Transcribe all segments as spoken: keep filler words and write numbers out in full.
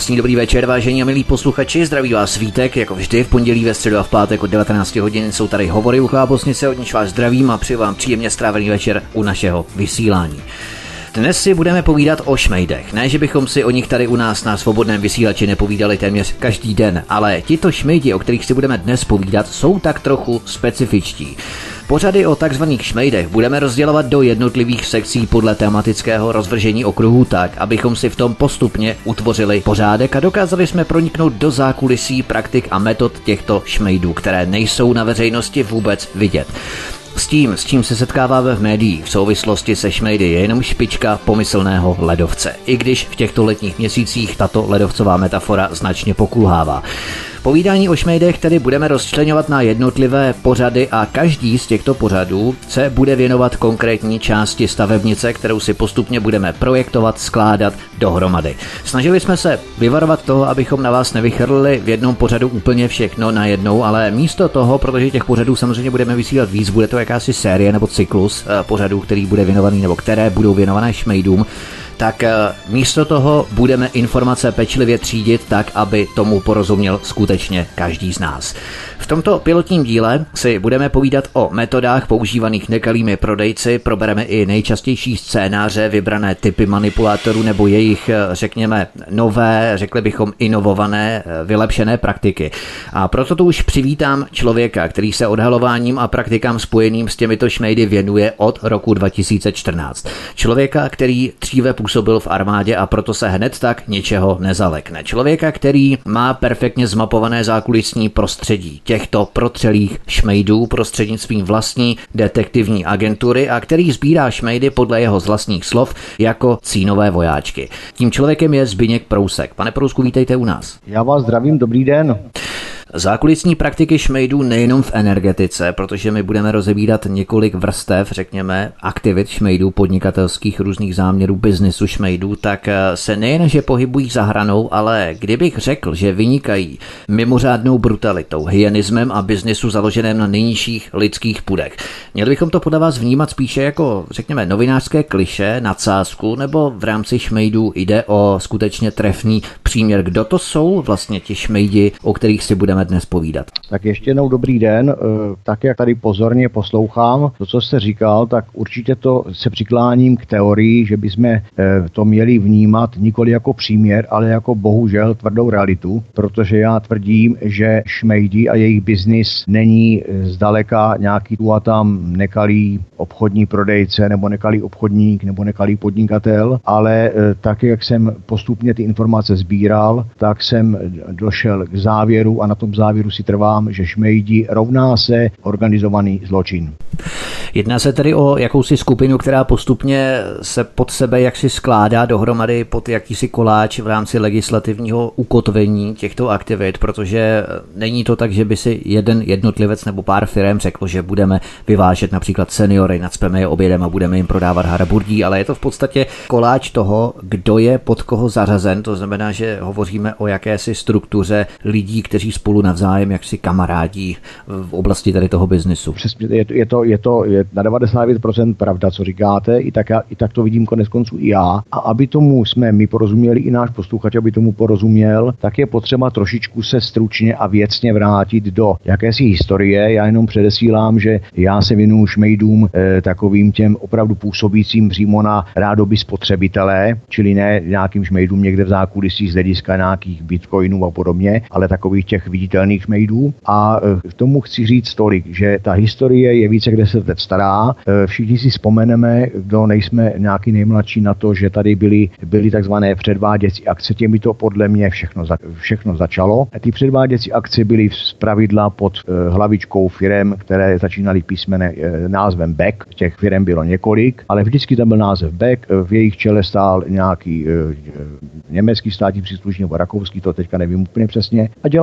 Krásný dobrý večer, vážení a milí posluchači, zdraví vás Vítek, jako vždy v pondělí, ve středu a v pátek od devatenáct hodin jsou tady hovory u Chlábosnice, od níž vás zdravím a přeji vám příjemně strávený večer u našeho vysílání. Dnes si budeme povídat o šmejdech. Ne, že bychom si o nich tady u nás na Svobodném vysílači nepovídali téměř každý den, ale tito šmejdi, o kterých si budeme dnes povídat, jsou tak trochu specifičtí. Pořady o takzvaných šmejdech budeme rozdělovat do jednotlivých sekcí podle tematického rozvržení okruhů tak, abychom si v tom postupně utvořili pořádek a dokázali jsme proniknout do zákulisí, praktik a metod těchto šmejdů, které nejsou na veřejnosti vůbec vidět. S tím, s čím se setkáváme v médiích v souvislosti se šmejdy, je jenom špička pomyslného ledovce. I když v těchto letních měsících tato ledovcová metafora značně pokulhává. Povídání o šmejdech tedy budeme rozčleňovat na jednotlivé pořady a každý z těchto pořadů se bude věnovat konkrétní části stavebnice, kterou si postupně budeme projektovat, skládat dohromady. Snažili jsme se vyvarovat toho, abychom na vás nevychrlili v jednom pořadu úplně všechno najednou, ale místo toho, protože těch pořadů samozřejmě budeme vysílat víc, bude to jakási série nebo cyklus pořadů, který bude věnovaný nebo které budou věnované šmejdům, tak místo toho budeme informace pečlivě třídit tak, aby tomu porozuměl skutečně každý z nás. V tomto pilotním díle si budeme povídat o metodách používaných nekalými prodejci, probereme i nejčastější scénáře, vybrané typy manipulátorů nebo jejich, řekněme, nové, řekli bychom inovované, vylepšené praktiky. A proto tu už přivítám člověka, který se odhalováním a praktikám spojeným s těmito šmejdy věnuje od roku dva tisíce čtrnáct. Člověka, který dříve působil v armádě a proto se hned tak ničeho nezalekne. Člověka, který má perfektně zmapované zákulisní prostředí těchto protřelých šmejdů prostřednictvím vlastní detektivní agentury a který sbírá šmejdy podle jeho z vlastních slov jako cínové vojáčky. Tím člověkem je Zbyněk Prousek. Pane Prousku, vítejte u nás. Já vás zdravím, dobrý den. Zákulisní praktiky šmejdů nejenom v energetice, protože my budeme rozebírat několik vrstev, řekněme, aktivit šmejdů, podnikatelských různých záměrů, biznesu šmejdů, tak se nejen, že pohybují za hranou, ale kdybych řekl, že vynikají mimořádnou brutalitou, hyenismem a biznesu založeném na nejnižších lidských pudech. Měli bychom to podle vás vnímat spíše jako, řekněme, novinářské klišé, nadsázku, nebo v rámci šmejdů jde o skutečně trefný příměr? Kdo to jsou vlastně ti šmejdi, o kterých si budeme dnes povídat? Tak ještě jednou dobrý den. Tak jak tady pozorně poslouchám to, co jste říkal, tak určitě to se přikláním k teorii, že bychom to měli vnímat nikoli jako příměr, ale jako bohužel tvrdou realitu, protože já tvrdím, že šmejdi a jejich biznis není zdaleka nějaký tu a tam nekalý obchodní prodejce nebo nekalý obchodník nebo nekalý podnikatel, ale tak, jak jsem postupně ty informace sbíral, tak jsem došel k závěru a na tom závěru si trvám, že šmejdi rovná se organizovaný zločin. Jedná se tedy o jakousi skupinu, která postupně se pod sebe jaksi skládá dohromady pod jakýsi koláč v rámci legislativního ukotvení těchto aktivit, protože není to tak, že by si jeden jednotlivec nebo pár firem řeklo, že budeme vyvážet například seniory, nacpeme je obědem a budeme jim prodávat haraburdí, ale je to v podstatě koláč toho, kdo je pod koho zařazen, to znamená, že hovoříme o jakési struktuře lidí, kteří spolu navzájem jaksi kamarádí v oblasti tady toho biznisu. Přesně, je to, je to, je to je na devadesát devět procent pravda, co říkáte, i tak, já, i tak to vidím konec konců i já. A aby tomu jsme my porozuměli, i náš posluchač, aby tomu porozuměl, tak je potřeba trošičku se stručně a věcně vrátit do jakési historie. Já jenom předesílám, že já se věnuju šmejdům e, takovým těm opravdu působícím přímo na rádoby spotřebitelé, čili ne nějakým šmejdům někde v zákulisí z hlediska nějakých bitcoinů a podobně, ale takových těch viditelných šmejdů. A e, k tomu chci říct tolik, že ta historie je více kde se stará. Všichni si vzpomeneme, kdo nejsme nějaký nejmladší, na to, že tady byly, byly takzvané předváděcí akce. Těmi to podle mě všechno, za, všechno začalo. Ty předváděcí akce byly zpravidla pod uh, hlavičkou firem, které začínaly písmene uh, názvem B E K. Těch firem bylo několik, ale vždycky tam byl název B E K. V jejich čele stál nějaký uh, německý státní příslušník nebo rakouský, to teďka nevím úplně přesně, a dělal prostě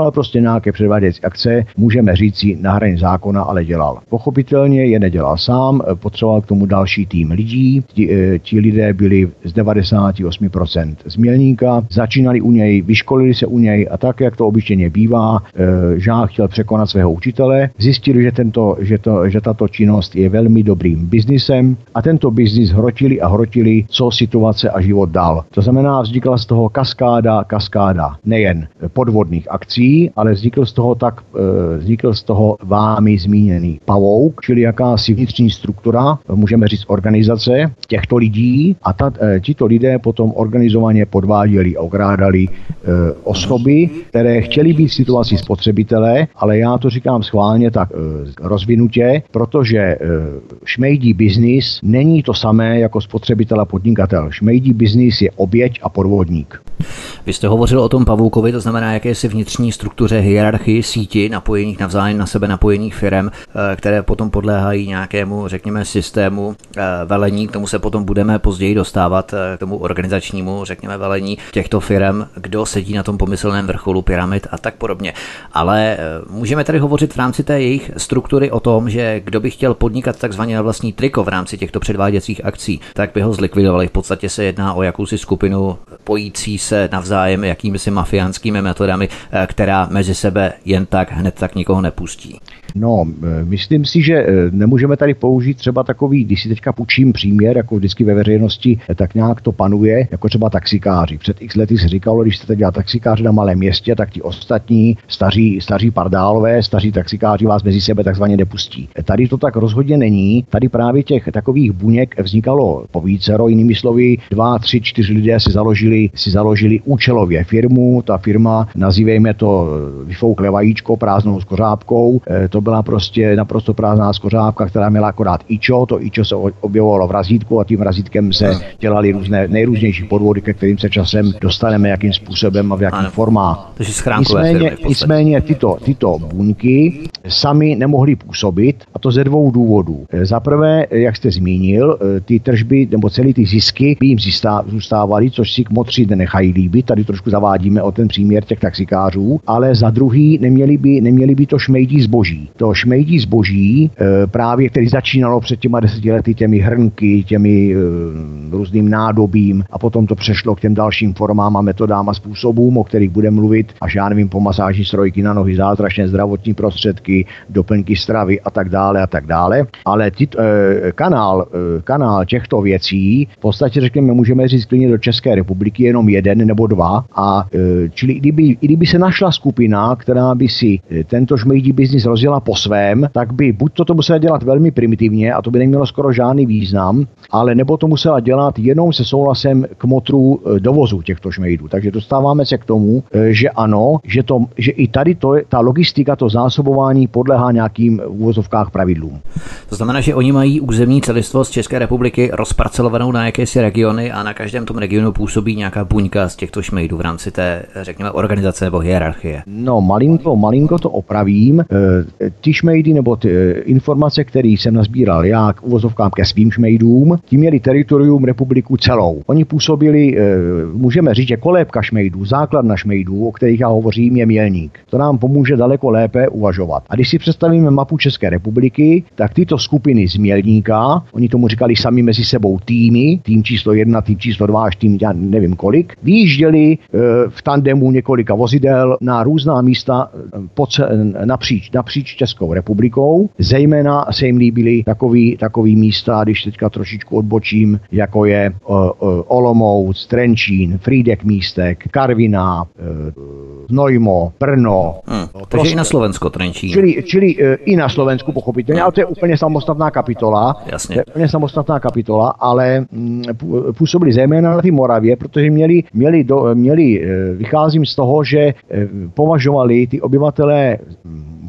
nějaké předváděcí akce, můžeme říci na hraně zákona, ale dělal. Pochopitelně je nedělal sám, potřeboval k tomu další tým lidí. Ti, ti lidé byli z devadesát osm procent z Mělníka, začínali u něj, vyškolili se u něj a tak, jak to obyčejně bývá, žák chtěl překonat svého učitele, zjistili, že, tento, že, to, že tato činnost je velmi dobrým biznisem a tento biznis hrotili a hrotili, co situace a život dal. To znamená, vznikla z toho kaskáda, kaskáda nejen podvodných akcí, ale vznikl z toho tak, vznikl z toho vámi zmíněný pavouk, čili jakási vnitřní struktura, můžeme říct organizace těchto lidí a ta, tito lidé potom organizovaně podváděli a okrádali e, osoby, které chtěli být v situaci spotřebitele, ale já to říkám schválně tak e, rozvinutě, protože e, šmejdí biznis není to samé jako spotřebitel a podnikatel. Šmejdí biznis je oběť a podvodník. Vy jste hovořil o tom pavoukovi, to znamená jakési vnitřní struktuře, hierarchii síti napojených navzájem na sebe napojených firem, které potom podléhají nějakému, řekněme, systému velení. K tomu se potom budeme později dostávat, k tomu organizačnímu, řekněme, velení těchto firem, kdo sedí na tom pomyslném vrcholu pyramid a tak podobně. Ale můžeme tady hovořit v rámci té jejich struktury o tom, že kdo by chtěl podnikat takzvaně na vlastní triko v rámci těchto předváděcích akcí, tak by ho zlikvidovali. V podstatě se jedná o jakousi skupinu pojící se navzájem jakýmisi mafiánskými metodami, která mezi sebe jen tak hned tak nikoho nepustí. No, myslím si, že nemůžeme tady použít třeba takový, když si teďka půjčím příměr, jako vždycky ve veřejnosti, tak nějak to panuje, jako třeba taxikáři. Před x lety se říkalo, když jste dělal taxikáři na malém městě, tak ti ostatní staří, staří pardálové, staří taxikáři vás mezi sebe takzvaně nepustí. Tady to tak rozhodně není. Tady právě těch takových buněk vznikalo povícero, jinými slovy, dva, tři, čtyři lidé si založili, si založili účelově firmu. Ta firma, nazývejme to vyfoukle vajíčko prázdnou skořápkou. To byla prostě naprosto prázdná skořápka, která měla akorát ičo. To ičo se objevovalo v razítku a tím razítkem se dělali různé nejrůznější podvody, ke kterým se časem dostaneme, jakým způsobem a v jakých formách. Nicméně, nicméně tyto, tyto buňky sami nemohly působit, a to ze dvou důvodů. Za prvé, jak jste zmínil, ty tržby nebo celý ty zisky by jim zůstávaly, což si kmotři nenechají líbit. Tady trošku zavádíme o ten příměr těch taxikářů, ale za druhý neměli by, neměli by to šmejdí zboží. To šmejdí zboží, právě který začínalo před těma deseti lety těmi hrnky, těmi různým nádobím a potom to přešlo k těm dalším formám a metodám a způsobům, o kterých budeme mluvit, až já nevím, po masáži strojky na nohy, zázračné zdravotní prostředky, doplňky stravy a tak dále a tak dále. Ale tyt, eh, kanál, eh, kanál těchto věcí v podstatě řekněme, můžeme říct klidně do České republiky jenom jeden nebo dva. A eh, čili i kdyby, i kdyby se našla skupina, která by si eh, tento šmejdí biznis rozjela po svém, tak by buď to, to musela dělat velmi primitivně a to by nemělo skoro žádný význam, ale nebo to musela dělat jenom se souhlasem kmotrů eh, dovozu těchto šmejdů. Takže dostáváme se k tomu, eh, že ano, že, to, že i tady to, ta logistika, to zásobování podléhá nějakým v uvozovkách pravidlům. To znamená, že oni mají územní celistvost České republiky rozparcelovanou na jakési regiony a na každém tom regionu působí nějaká buňka z těchto šmejdů v rámci té, řekněme, organizace nebo hierarchie. No, malinko, malinko to opravím. Ty šmejdy nebo ty informace, které jsem nazbíral já k uvozovkám ke svým šmejdům, ti měli teritorium republiku celou. Oni působili, můžeme říct, že kolébka šmejdů, základna šmejdů, o kterých já hovořím, je Mělník. To nám pomůže daleko lépe uvažovat. A když si představíme mapu České republiky, tak tyto skupiny z Mělníka, oni tomu říkali sami mezi sebou týmy, tým číslo jedna, tým číslo dva, až tým já nevím kolik, vyjížděli e, v tandemu několika vozidel na různá místa po, napříč, napříč Českou republikou. Zejména se jim líbily takový, takový místa, když teďka trošičku odbočím, jako je o, o, Olomouc, Trenčín, Frýdek místek, Karviná, e, Znojmo, Brno. Hmm, takže i na Slovensko Trenčín. Čili, čili e, i na Slovensku pochopitelně, ale to je úplně samostatná kapitola. Jasně. To je úplně samostatná kapitola, ale m, působili zejména na té Moravě, protože měli, měli, do, měli, vycházím z toho, že považovali ty obyvatelé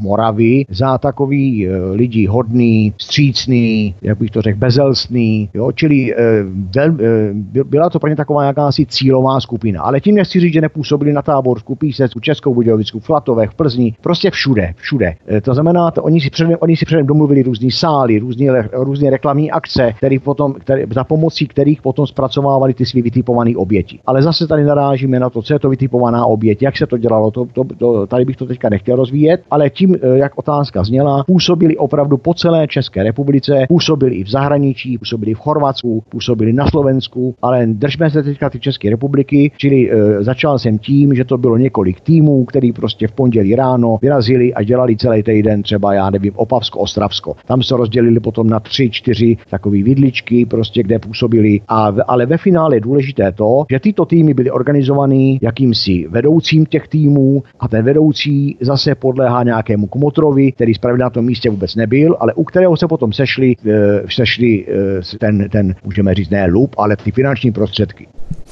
Moravy za takový e, lidi hodný, vstřícný, jak bych to řekl, bezelstný, jo, čili e, vel, e, byla to pro ně taková jakási cílová skupina. Ale tím nechci říct, že nepůsobili na Táborsku, Písecku, Českou Budějovicku, v Klatovech, v Plzni, prostě všude, všude. E, to znamená, to, oni si předem, oni si předem domluvili různý sály, různý, různé reklamní akce, který potom, který, za pomocí kterých potom zpracovávali ty svý vytipované oběti. Ale zase tady narážíme na to, co je to vytipovaná oběť, jak se to dělalo, to, to, to, tady bych to teďka nechtěl rozvíjet, ale tím, jak otázka zněla, působili opravdu po celé České republice, působili i v zahraničí, působili v Chorvatsku, působili na Slovensku, ale držme se teďka ty České republiky, čili e, začal jsem tím, že to bylo několik týmů, který prostě v pondělí ráno vyrazili a dělali celý týden třeba, já nevím, Opavsko, Ostravsko. Tam se rozdělili potom na tři, čtyři takové vidličky, prostě kde působili, a, ale ve finále je důležité to, že tyto týmy byly organizovaný jakýmsi vedoucím těch týmů a ten vedoucí zase podléhá nějakému kmotrovi, který zpravidla na tom místě vůbec nebyl, ale u kterého se potom sešli, e, sešli e, ten, ten, můžeme říct, ne lup, ale ty finanční prostředky.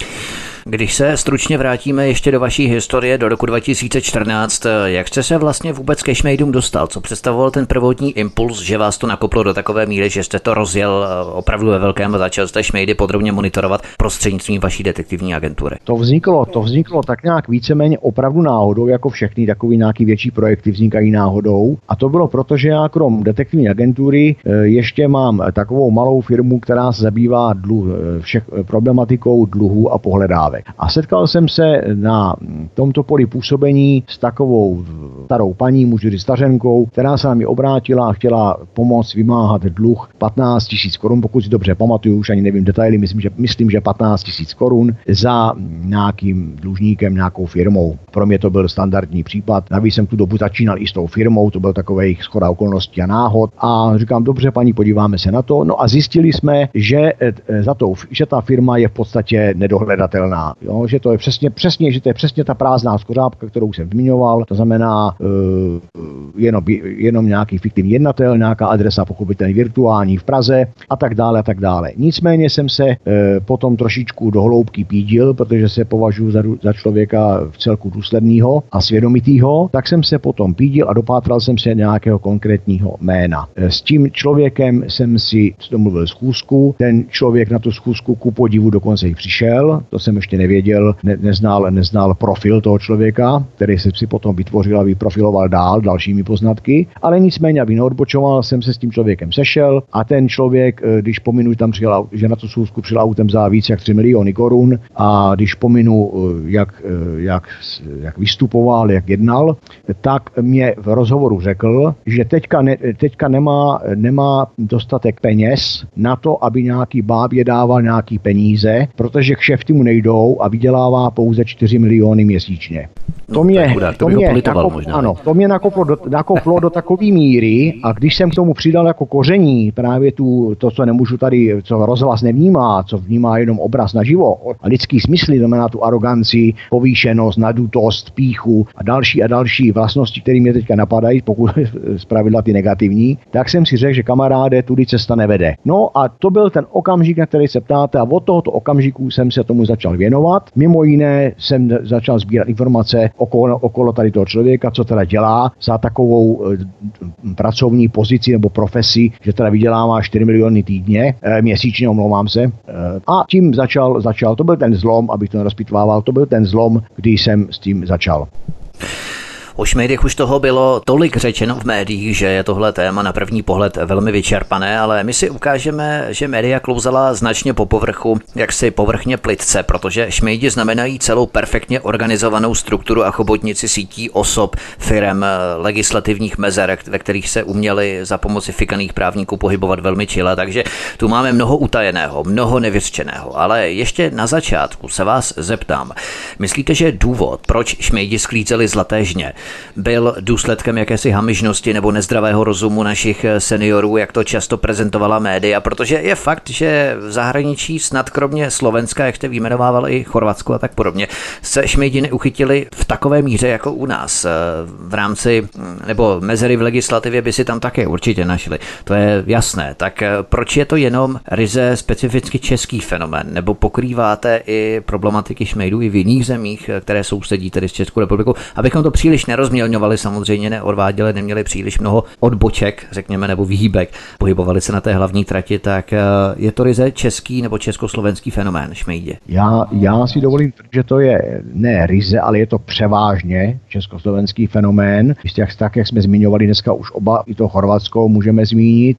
Když se stručně vrátíme ještě do vaší historie do roku dva tisíce čtrnáct, jak jste se vlastně vůbec ke šmejdům dostal? Co představoval ten prvotní impuls, že vás to nakoplo do takové míry, že jste to rozjel opravdu ve velkém a začal jste šmejdy podrobně monitorovat prostřednictvím vaší detektivní agentury? To vzniklo, to vzniklo tak nějak víceméně opravdu náhodou, jako všechny takový nějaký větší projekty vznikají náhodou. A to bylo proto, že já krom detektivní agentury ještě mám takovou malou firmu, která se zabývá dluh, všech, problematikou dluhů a pohledávek. A setkal jsem se na tomto poli působení s takovou starou paní, můžu říct stařenkou, která se na mě obrátila a chtěla pomoct vymáhat dluh patnáct tisíc korun, pokud si dobře pamatuju, už ani nevím detaily, myslím, že, myslím, že patnáct tisíc korun za nějakým dlužníkem, nějakou firmou. Pro mě to byl standardní případ. Navíc jsem tu dobu začínal i s tou firmou, to byl takovej shoda okolností a náhod. A říkám, dobře, paní, podíváme se na to. No a zjistili jsme, že, za to, že ta firma je v podstatě nedohledatelná. Jo, že to je přesně, přesně, že to je přesně ta prázdná skořápka, kterou jsem zmiňoval, to znamená uh, jenom, jenom nějaký fiktivní jednatel, nějaká adresa pochopitelně virtuální v Praze a tak dále a tak dále. Nicméně jsem se uh, potom trošičku do hloubky pídil, protože se považuji za, za člověka v celku důsledného a svědomitýho, tak jsem se potom pídil a dopátral jsem se nějakého konkrétního jména. S tím člověkem jsem si domluvil schůzku, ten člověk na tu schůzku ku podivu dokonce i přišel, to jsem ještě nevěděl, ne, neznal, neznal profil toho člověka, který se si potom vytvořil a vyprofiloval dál dalšími poznatky, ale nicméně, aby neodbočoval, jsem se s tím člověkem sešel a ten člověk, když pominu, tam přijel, že na tu schůzku přijel autem za víc jak tři miliony korun a když pominu, jak, jak, jak vystupoval, jak jednal, tak mě v rozhovoru řekl, že teďka, ne, teďka nemá, nemá dostatek peněz na to, aby nějaký bábě dával nějaký peníze, protože kšefty mu nejdou a vydělává pouze čtyři miliony měsíčně. To mě, no, to mě, nakop, ano, to mě nakoplo do, nakoplo do takové míry a když jsem k tomu přidal jako koření právě tu, to, co nemůžu tady, co rozhlas nevnímá, co vnímá jenom obraz naživo a lidský smysl, znamená tu aroganci, povýšenost, nadutost, pýchu a další a další vlastnosti, které mě teďka napadají, pokud zpravidla ty negativní, tak jsem si řekl, že kamaráde, tudy cesta nevede. No a to byl ten okamžik, na který se ptáte a od tohoto okamžiku jsem se tomu začal věnovat. Mimo jiné jsem začal sbírat informace okolo, okolo tady toho člověka, co teda dělá za takovou e, pracovní pozici nebo profesi, že teda vydělává čtyři miliony týdně, e, měsíčně, omlouvám se. E, a tím začal, začal, to byl ten zlom, abych to nerozpitvával, to byl ten zlom, kdy jsem s tím začal. O šmejdech už toho bylo tolik řečeno v médiích, že je tohle téma na první pohled velmi vyčerpané, ale my si ukážeme, že média klouzala značně po povrchu, jaksi povrchně plytce, protože šmejdi znamenají celou perfektně organizovanou strukturu a chobotnici sítí osob, firem, legislativních mezer, ve kterých se uměli za pomoci fikaných právníků pohybovat velmi čile, takže tu máme mnoho utajeného, mnoho nevyřčeného, ale ještě na začátku se vás zeptám. Myslíte, že důvod, proč šmejdi sklízeli zlaté žně, byl důsledkem jakési hamižnosti nebo nezdravého rozumu našich seniorů, jak to často prezentovala média, protože je fakt, že v zahraničí snad kromě Slovenska, jak jste vyjmenovával i Chorvatsko a tak podobně, se šmejdi neuchytili v takové míře jako u nás. V rámci, nebo mezery v legislativě by si tam také určitě našli. To je jasné. Tak proč je to jenom ryze specificky český fenomén? Nebo pokrýváte i problematiky šmejdů i v jiných zemích, které sousedí tedy s Českou republikou, abychom to příliš nerozhodli nerozmělňovali samozřejmě, neodváděli, neměli příliš mnoho odboček, řekněme, nebo výhýbek, pohybovali se na té hlavní trati, tak je to ryze český nebo československý fenomén šmejdi. Já, já si dovolím, že to je ne ryze, ale je to převážně československý fenomén. Jak, tak, jak jsme zmiňovali dneska už oba, i to Chorvatsko můžeme zmínit,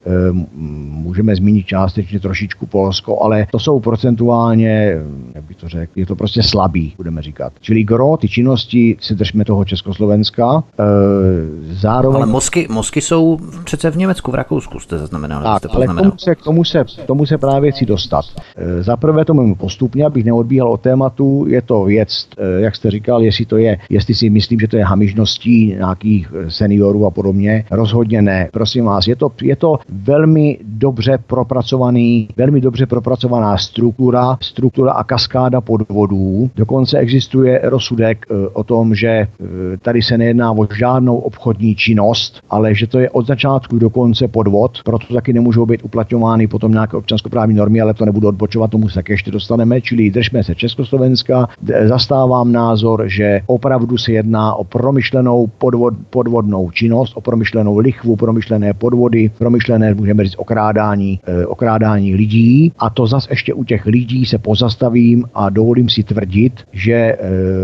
můžeme zmínit částečně trošičku Polsko, ale to jsou procentuálně, jak bych to řekl, je to prostě slabý, budeme říkat. Čili gro, ty činnosti, si držme toho Československa. Zároveň... Ale mozky, mozky jsou přece v Německu, v Rakousku jste zaznamenali. Tak, jste ale k tomu, se, k, tomu se, k tomu se právě chci dostat. Za prvé tomu postupně, abych neodbíhal od tématu, je to věc, jak jste říkal, jestli to je, jestli si myslím, že to je hamižností nějakých seniorů a podobně. Rozhodně ne. Prosím vás, je to, je to velmi dobře propracovaný, velmi dobře propracovaná struktura, struktura a kaskáda podvodů. Dokonce existuje rozsudek o tom, že tady se nejedná o žádnou obchodní činnost, ale že to je od začátku do konce podvod, proto taky nemůžou být uplatňovány potom nějaké občanskoprávní normy, ale to nebudu odbočovat, tomu se taky ještě dostaneme, čili držme se Československa. Zastávám názor, že opravdu se jedná o promyšlenou podvod, podvodnou činnost, o promyšlenou lichvu, promyšlené podvody, promyšlené, můžeme říct, okrádání, eh, okrádání lidí. A to zas ještě u těch lidí se pozastavím a dovolím si tvrdit, že eh,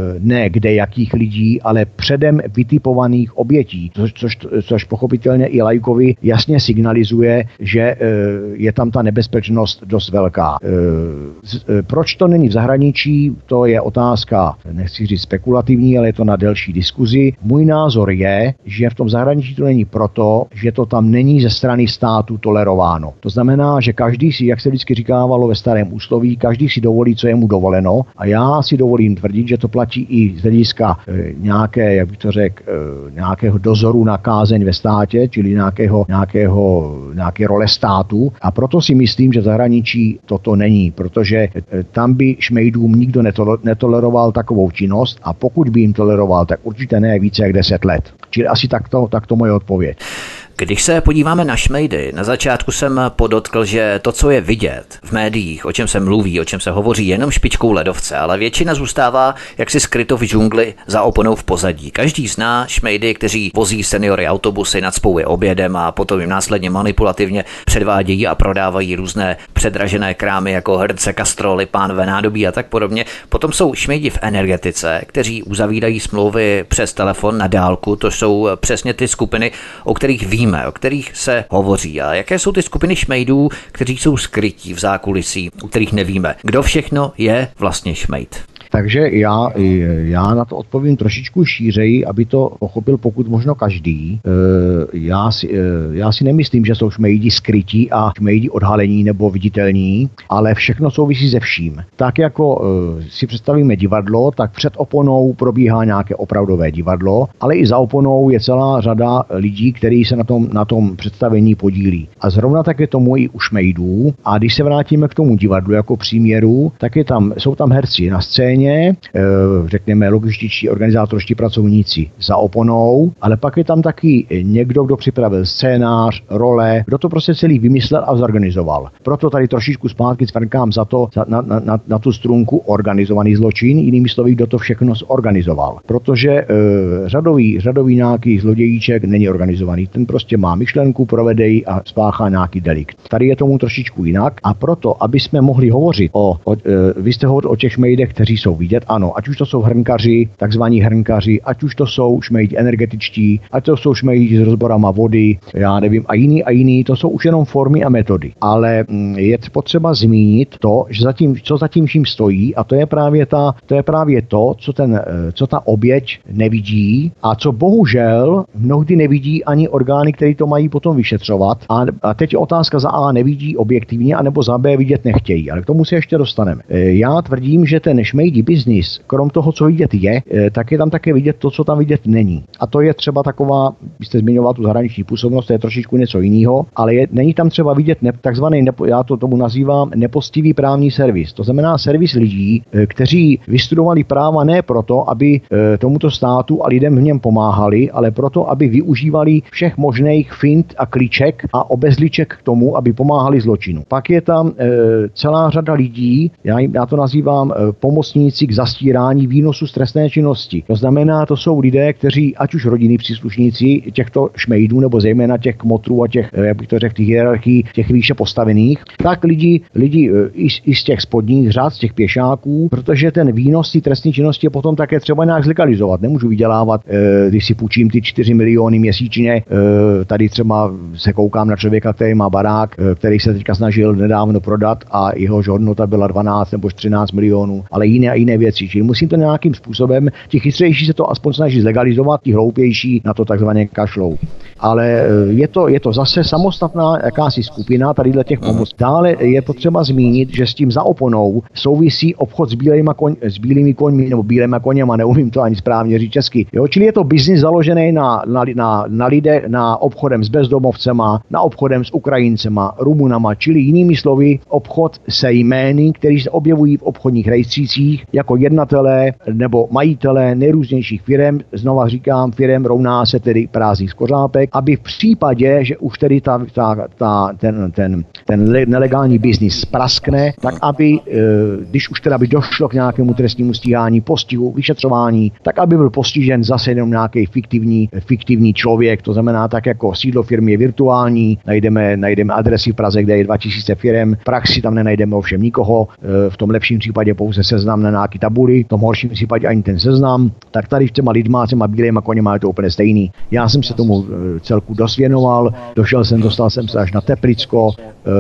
ne kde jakých lidí, ale předem vytipovaných obětí, což, což, což pochopitelně i laikovi jasně signalizuje, že e, je tam ta nebezpečnost dost velká. E, z, e, proč to není v zahraničí, to je otázka, nechci říct spekulativní, ale je to na delší diskuzi. Můj názor je, že v tom zahraničí to není proto, že to tam není ze strany státu tolerováno. To znamená, že každý si, jak se vždycky říkávalo ve starém úsloví, každý si dovolí, co je mu dovoleno, a já si dovolím tvrdit, že to platí i z hlediska e, nějaké, jak bych to řekl, e, nějakého dozoru na kázeň ve státě, čili nějakého, nějakého, nějaké role státu. A proto si myslím, že v zahraničí toto není, protože tam by šmejdům nikdo netoleroval takovou činnost a pokud by jim toleroval, tak určitě ne více jak deset let. Čili asi takto, takto moje odpověď. Když se podíváme na šmejdy, na začátku jsem podotkl, že to, co je vidět v médiích, o čem se mluví, o čem se hovoří, jenom špičkou ledovce, ale většina zůstává jaksi skryto v džungli za oponou v pozadí. Každý zná šmejdy, kteří vozí seniory autobusy, nacpou je obědem a potom jim následně manipulativně předvádějí a prodávají různé předražené krámy jako hrnce, kastroly, pánve nádobí a tak podobně. Potom jsou šmejdi v energetice, kteří uzavírají smlouvy přes telefon na dálku, to jsou přesně ty skupiny, o kterých víme, o kterých se hovoří. A jaké jsou ty skupiny šmejdů, kteří jsou skrytí v zákulisí, u kterých nevíme, kdo všechno je vlastně šmejd? Takže já, já na to odpovím trošičku šířeji, aby to pochopil pokud možno každý. Já si, já si nemyslím, že jsou šmejdi skrytí a šmejdi odhalení nebo viditelní, ale všechno souvisí se vším. Tak jako si představíme divadlo, tak před oponou probíhá nějaké opravdové divadlo, ale i za oponou je celá řada lidí, kteří se na tom, na tom představení podílí. A zrovna tak je tomu i u šmejdů. A když se vrátíme k tomu divadlu jako příměru, tak je tam, jsou tam herci na scéně, řekněme logističtí, organizátorští pracovníci za oponou, ale pak je tam taky někdo, kdo připravil scénář, role, kdo to prostě celý vymyslel a zorganizoval. Proto tady trošičku zpátky cvrkám za to, na, na, na, na tu strunku organizovaný zločin, jinými slovy, kdo to všechno zorganizoval. Protože e, řadový, řadový nějaký zlodějíček není organizovaný, ten prostě má myšlenku, provede ji a spáchá nějaký delikt. Tady je tomu trošičku jinak a proto, aby jsme mohli hovořit o, o e, vy jste hovořili o těch šmejdech, kteří jsou vidět, ano, ať už to jsou hrnkaři, takzvaní hrnkaři, ať už to jsou šmejdi energetičtí, ať to jsou šmejdi s rozborama vody, já nevím, a jiný a jiný, to jsou už jenom formy a metody. Ale je potřeba zmínit to, že zatím, co zatím vším stojí, a to je právě ta, to je právě to, co ten, co ta oběť nevidí a co bohužel mnohdy nevidí ani orgány, které to mají potom vyšetřovat. A, a teď je otázka za A nevidí objektivně, anebo za B vidět nechtějí, ale k tomu se ještě dostaneme. Já tvrdím, že ten šmejdi biznis, krom toho, co vidět je, tak je tam také vidět to, co tam vidět není. A to je třeba taková, vy jste zmiňoval tu zahraniční působnost, to je trošičku něco jiného, ale je, není tam třeba vidět ne, takzvaný, nepo, já to tomu nazývám nepoctivý právní servis. To znamená servis lidí, kteří vystudovali práva ne proto, aby tomuto státu a lidem v něm pomáhali, ale proto, aby využívali všech možných fint a klíček a obezliček k tomu, aby pomáhali zločinu. Pak je tam e, celá řada lidí, já, já to nazývám e, pomocní prostředníci k zastírání výnosu z trestné činnosti. To znamená, to jsou lidé, kteří, ať už rodinní příslušníci těchto šmejdů, nebo zejména těch kmotrů a těch, jak bych to řekl, těch hierarchií, těch výše postavených, tak lidi, lidi i, i z těch spodních řad, z těch pěšáků, protože ten výnos té trestné činnosti je potom také třeba nějak zlegalizovat. Nemůžu vydělávat, když si půjčím ty čtyři miliony měsíčně, tady třeba se koukám na člověka, který má barák, který se teďka snažil nedávno prodat a jehož hodnota byla dvanáct nebo třináct milionů, ale jiné a jiné věci. Čili musím to nějakým způsobem, ti chytřejší se to aspoň snaží zlegalizovat, ti hloupější na to takzvaně kašlou. Ale je to, je to zase samostatná jakási skupina tady dla těch pomoc. Dále je potřeba zmínit, že s tím za oponou souvisí obchod s bílými, koň, s bílými koňmi nebo bílými koněma, neumím to ani správně říct česky. Jo? Čili je to biznis založený na, na, na, na lidé, na obchodem s bezdomovcema, na obchodem s Ukrajincema, Rumunama, čili jinými slovy obchod se jmény, který se objevují v obchodních rejstřících jako jednatelé nebo majitelé nejrůznějších firem, znova říkám, firem rovná se tedy prázdných skořápek, aby v případě, že už tedy ta, ta, ta, ten, ten, ten nelegální biznis spraskne, tak aby, když už teda by došlo k nějakému trestnímu stíhání, postihu, vyšetřování, tak aby byl postižen zase jenom nějaký fiktivní, fiktivní člověk, to znamená tak jako sídlo firmy je virtuální, najdeme, najdeme adresy v Praze, kde je dva tisíce firem, v praxi tam nenajdeme ovšem nikoho, v tom lepším případě pouze seznam na nějaký tabuli, v tom horším případě ani ten seznam, tak tady s těma lidma, těma bílejma koněma je to úplně stejný. Já jsem se tomu celku dost věnoval, došel jsem, dostal jsem se až na Teplicko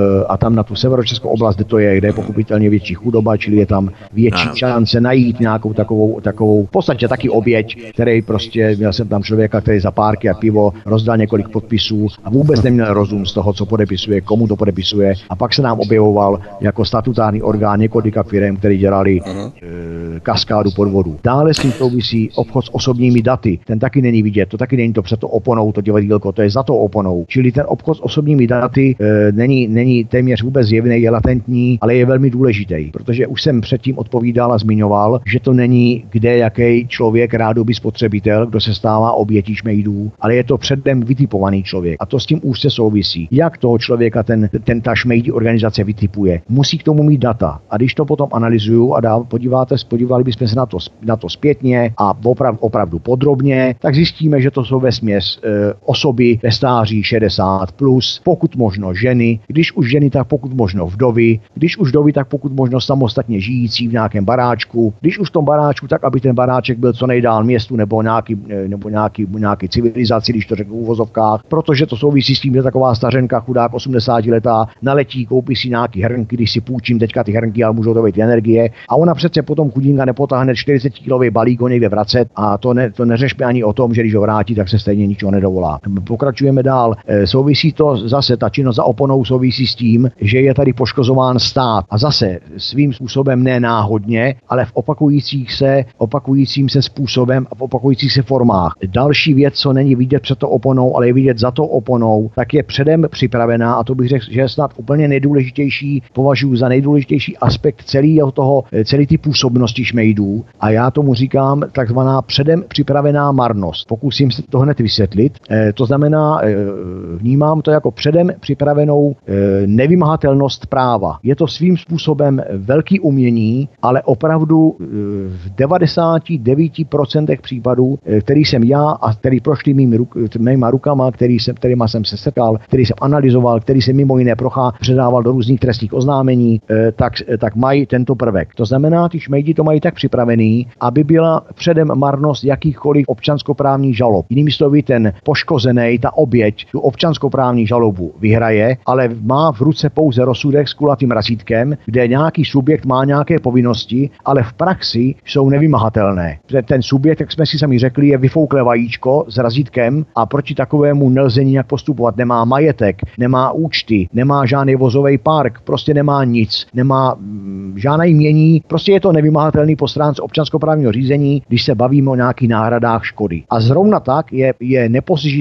a tam na tu severočeskou oblast, kde to je, kde je pochopitelně větší chudoba, čili je tam větší šance najít nějakou takovou, takovou v podstatě taky oběť, který prostě, měl jsem tam člověka, který za párky a pivo rozdal několik podpisů a vůbec neměl rozum z toho, co podepisuje, komu to podepisuje, a pak se nám objevoval jako statutární orgán několika firem, který dělali uh-huh. e, kaskádu podvodů. Dále s tím souvisí obchod s osobními daty. Ten taky není vidět, to taky není to před to oponou, to divadýlko, to je za to oponou. Čili ten obchod s osobními daty e, není, není téměř vůbec zjevný, je latentní, ale je velmi důležitý, protože už jsem předtím odpovídal a zmiňoval, že to není kde jaký člověk, rádoby spotřebitel, kdo se stává obětí šmejdů, ale je to předem vytipovaný člověk. A to s tím úzce souvisí. Jak toho člověka ten, ten ta šmejdí organizace vytipuje? Musí k tomu mít data. A když to potom analyzuju a dál podíváte, podívali bychom se na to, na to zpětně a opravdu, opravdu podrobně, tak zjistíme, že to jsou vesměs e, osoby ve stáří šedesát plus, pokud možno ženy, když už ženy, tak pokud možno vdovy, když už vdovy, tak pokud možno samostatně žijící v nějakém baráčku, když už v tom baráčku, tak aby ten baráček byl co nejdál městu nebo nějaký, nebo nějaký, nějaký civilizaci, když to řeknu v uvozovkách, protože to souvisí s tím, že taková stařenka chudák osmdesátiletá naletí, koupí si nějaký hrnky, když si půjčím teďka ty hrnky, ale můžou to být energie, a ona přece potom chudinka nepotáhne čtyřicetikilový balík ho někde vracet, a to, ne, to neřešme ani o tom, že když ho vrátí, tak se stejně ničeho nedovolá. Pokračujeme dál. E, souvisí to zase, ta činnost za oponou souvisí s tím, že je tady poškozován stát, a zase svým způsobem ne náhodně, ale v opakujících se, opakujícím se způsobem a v opakujících se formách. Další věc, co není vidět před to oponou, ale je vidět za to oponou, tak je předem připravená, a to bych řekl, že je snad úplně nejdůležitější, považuji za nejdůležitější aspekt celého toho, celé ty působnosti šmejdů, a já tomu říkám takzvaná předem připravená marnost. Pokusím se to hned vysvětlit. E, to znamená, e, vnímám to jako předem připravenou e, nevymahatelnost práva. Je to svým způsobem velký umění, ale opravdu e, v devadesát devět procent případů, e, který jsem já a který prošli mými, ruk, mýma rukama, který jsem, kterýma jsem se setkal, který jsem analyzoval, který jsem mimo jiné prochá, předával do různých trestních oznámení, e, tak, tak mají tento prvek. To znamená, ty šmejdi to mají tak připravený, aby byla předem marnost jakýchkoliv občanskoprávních žalob. Jinými slovy, ten poškozený, ta oběť, tu občanskoprávní žalobu vyhraje, ale má v ruce pouze rozsudek s kulatým razítkem, kde nějaký subjekt má nějaké povinnosti, ale v praxi jsou nevymahatelné. Ten subjekt, jak jsme si sami řekli, je vyfouklé vajíčko s razítkem a proti takovému nelze nijak postupovat. Nemá majetek, nemá účty, nemá žádný vozový park, prostě nemá nic, nemá mm, žádná jmění, prostě je to nevymahatelný po stránce občanskoprávního řízení, když se bavíme o nějakých náhradách škody. A zrovna tak je, je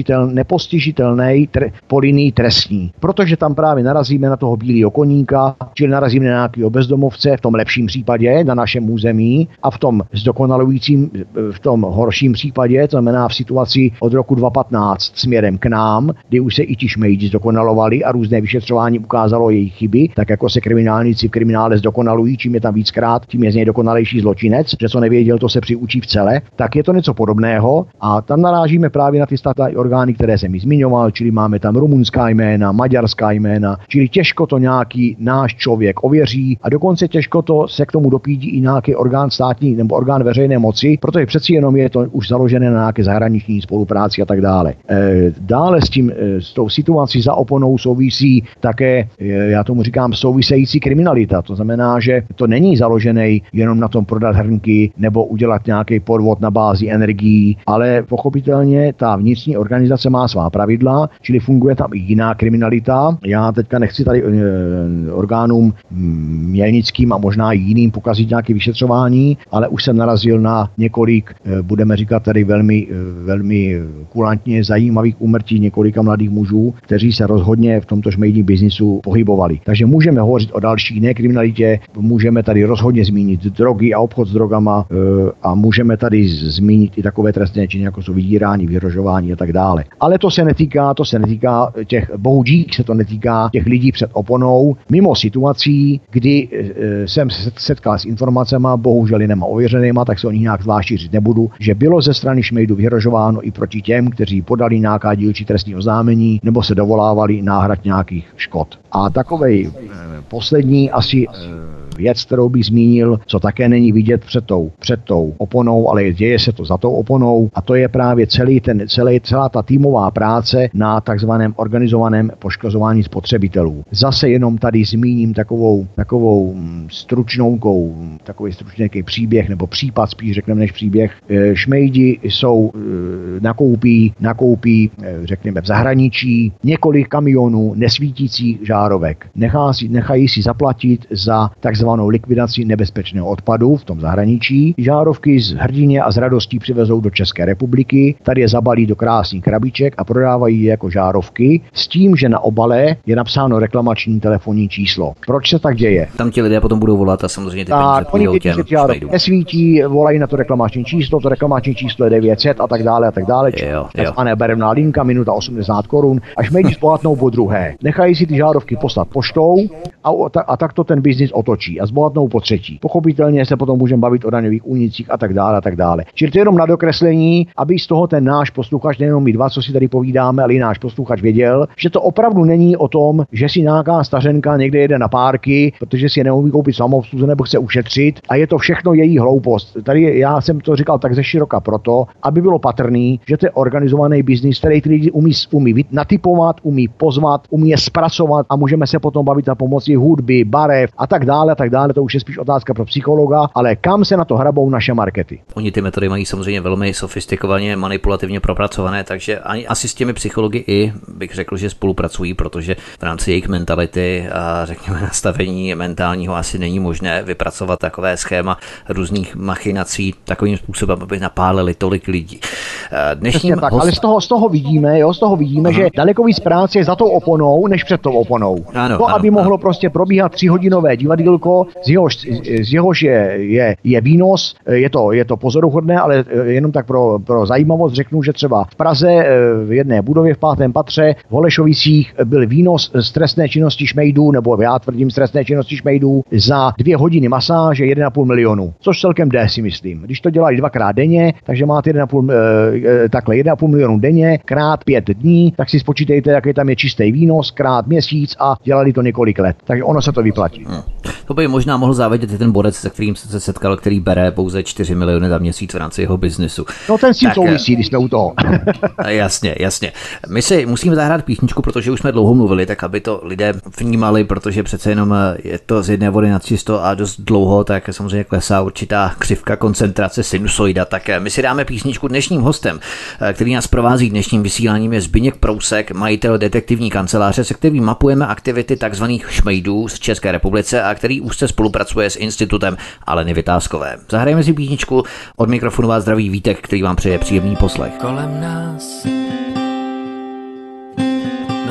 nepostižitel, nepostižitelný tre, po linii trestní. Protože tam právě narazíme na toho bílého koníka, čili narazíme na nějakého bezdomovce, v tom lepším případě na našem území a v tom zdokonalujícím, v tom horším případě, to znamená v situaci od roku dva tisíce patnáct směrem k nám, kdy už se i ti šmejdi zdokonalovali a různé vyšetřování ukázalo jejich chyby, tak jako se kriminálníci v kriminále zdokonalují, čím je tam víckrát, tím je z něj dokonalejší zločinec, že co nevěděl, to se přiučí v celé, tak je to něco podobného a tam narážíme právě na ty státní orgány, které jsem mi zmiňoval, čili máme tam rumunská jména, maďarská jména, čili těžko to nějaký náš člověk ověří a dokonce těžko to se k tomu dopídí i nějaký orgán státní nebo orgán veřejné moci, protože přeci jenom je to už založené na nějaké zahraniční spolupráci a tak dále. E, dále s tím, e, s tou situací za oponou souvisí také, e, já tomu říkám, související kriminalita. To znamená, že to není založené jenom na tom prodat hrnky nebo udělat nějaký podvod na bázi energií, ale pochopitelně ta vnitřní organizace má svá pravidla, čili funguje tam i jiná kriminalita. Já teďka nechci tady e, orgánům mělnickým a možná i jiným pokazit nějaké vyšetřování, ale už jsem narazil na několik, e, budeme říkat tady velmi, e, velmi kulantně zajímavých úmrtí několika mladých mužů, kteří se rozhodně v tomto šmejdním biznisu pohybovali. Takže můžeme hovořit o další jiné kriminalitě, můžeme tady rozhodně zmínit drogy a obchod s drogama e, a můžeme tady zmínit i takové trestné činy, jako jsou vydírání, vyhrožování a tak dále. Ale to se netýká, to se netýká těch bohudík, se to netýká těch lidí před oponou, mimo situací, kdy e, jsem se setkal s informacemi, bohužel jinema ověřenýma, tak se o nich nějak zvlášť říct nebudu, že bylo ze strany šmejdu vyhrožováno i proti těm, kteří podali nějaká dílčí trestní oznámení nebo se dovolávali náhrad nějakých škod. A takovej e, poslední asi e, věc, kterou bych zmínil, co také není vidět před tou, před tou oponou, ale děje se to za tou oponou a to je právě celý ten, celý, celá ta týmová práce na takzvaném organizovaném poškozování spotřebitelů. Zase jenom tady zmíním takovou, takovou stručnou, takový stručný příběh, nebo případ spíš řekneme než příběh. Šmejdi jsou, nakoupí, nakoupí, řekněme v zahraničí několik kamionů nesvítících žárovek. Nechá si, nechají si zaplatit za takzvanou likvidaci nebezpečného odpadu v tom zahraničí. Žárovky z hrdině a z radostí přivezou do České republiky, tady je zabalí do krásných krabiček a prodávají je jako žárovky s tím, že na obale je napsáno reklamační telefonní číslo. Proč se tak děje? Tam ti lidé potom budou volat a samozřejmě ty peníze půjdou těm šmejdům. Nesvítí, volají na to reklamační číslo, to reklamační číslo je devět set a tak dále a tak dále. Takzvané barevná linka, minuta osmdesát korun a šmejdi zbohatnou po druhé. Nechají si ty žárovky poslat poštou a, a tak to ten biznis otočí a zbohatnou po třetí. Pochopitelně se potom můžeme bavit o daňových únicích a tak dále a tak dále. Čili to je jenom na dokreslení, aby z toho ten náš posluchač, nejenom my dva, co si tady povídáme, ale i náš posluchač věděl, že to opravdu není o tom, že si nějaká stařenka někde jede na párky, protože si je neumí koupit samoobsluze nebo chce ušetřit a je to všechno její hloupost. Tady já jsem to říkal tak ze široka proto, aby bylo patrný, že to je organizovaný biznis, který ty lidi umí, umí natypovat, umí pozvat, umí je zpracovat a můžeme se potom bavit na pomoci hudby, barev a tak dále, a tak dále. To už je spíš otázka pro psychologa, ale kam se na to hrabou naše markety? Oni ty metody mají samozřejmě velmi sofistikovaně, manipulativně propracované, takže ani asi s těmi psychologi i bych řekl, že spolupracují, protože v rámci jejich mentality a řekněme nastavení mentálního asi není možné vypracovat takové schéma různých machinací takovým způsobem, aby napálili tolik lidí. Dnešním tak, host... ale z toho, z toho vidíme, jo, z toho vidíme, Aha. že daleko víc práce je za tou oponou, než před tou oponou. Ano, to, ano, aby ano. mohlo prostě probíhat tříhodinové divadýlko, z jehož, z jehož je, je, je výnos, je to, je to pozoruhodné, ale jenom tak pro, pro zajímavost řeknu, že třeba v Praze v jedné budově v pátém patře v Holešovicích byl výnos z trestné činnosti šmejdů, nebo já tvrdím z trestné činnosti šmejdů, za dvě hodiny masáže jeden a půl milionu, což celkem jde, si myslím. Když to dělají dvakrát denně, takže máte jeden a půl, e, takhle jeden a půl milionu denně, krát pět dní, tak si spočítejte, jaký tam je čistý výnos, krát měsíc a dělali to několik let. Takže ono se to vyplatí. Hmm. To by možná mohl závidět i ten borec, se kterým jste se setkal, který bere pouze čtyři miliony za měsíc v rámci jeho biznesu. No ten s tím souvisí, když jsme u toho. Jasně, jasně. My si musíme zahrát písničku, protože už jsme dlouho mluvili, tak aby to lidé vnímali, protože přece jenom je to z jedné vody na čisto a dost dlouho, tak samozřejmě klesá určitá křivka koncentrace sinusoida. Tak my si dáme písničku. Dnešním hostem, který nás provází dnešním vysíláním, je Zbyněk Prousek, majitel detektivní kanceláře, se kterým mapujeme aktivity takzvaných šmejdů z České republice a který úzce spolupracuje s institutem Aleny Vytázkové. Zahrajeme si písničku, od mikrofonu vás zdraví Vítek, který vám přeje příjemný poslech. Kolem nás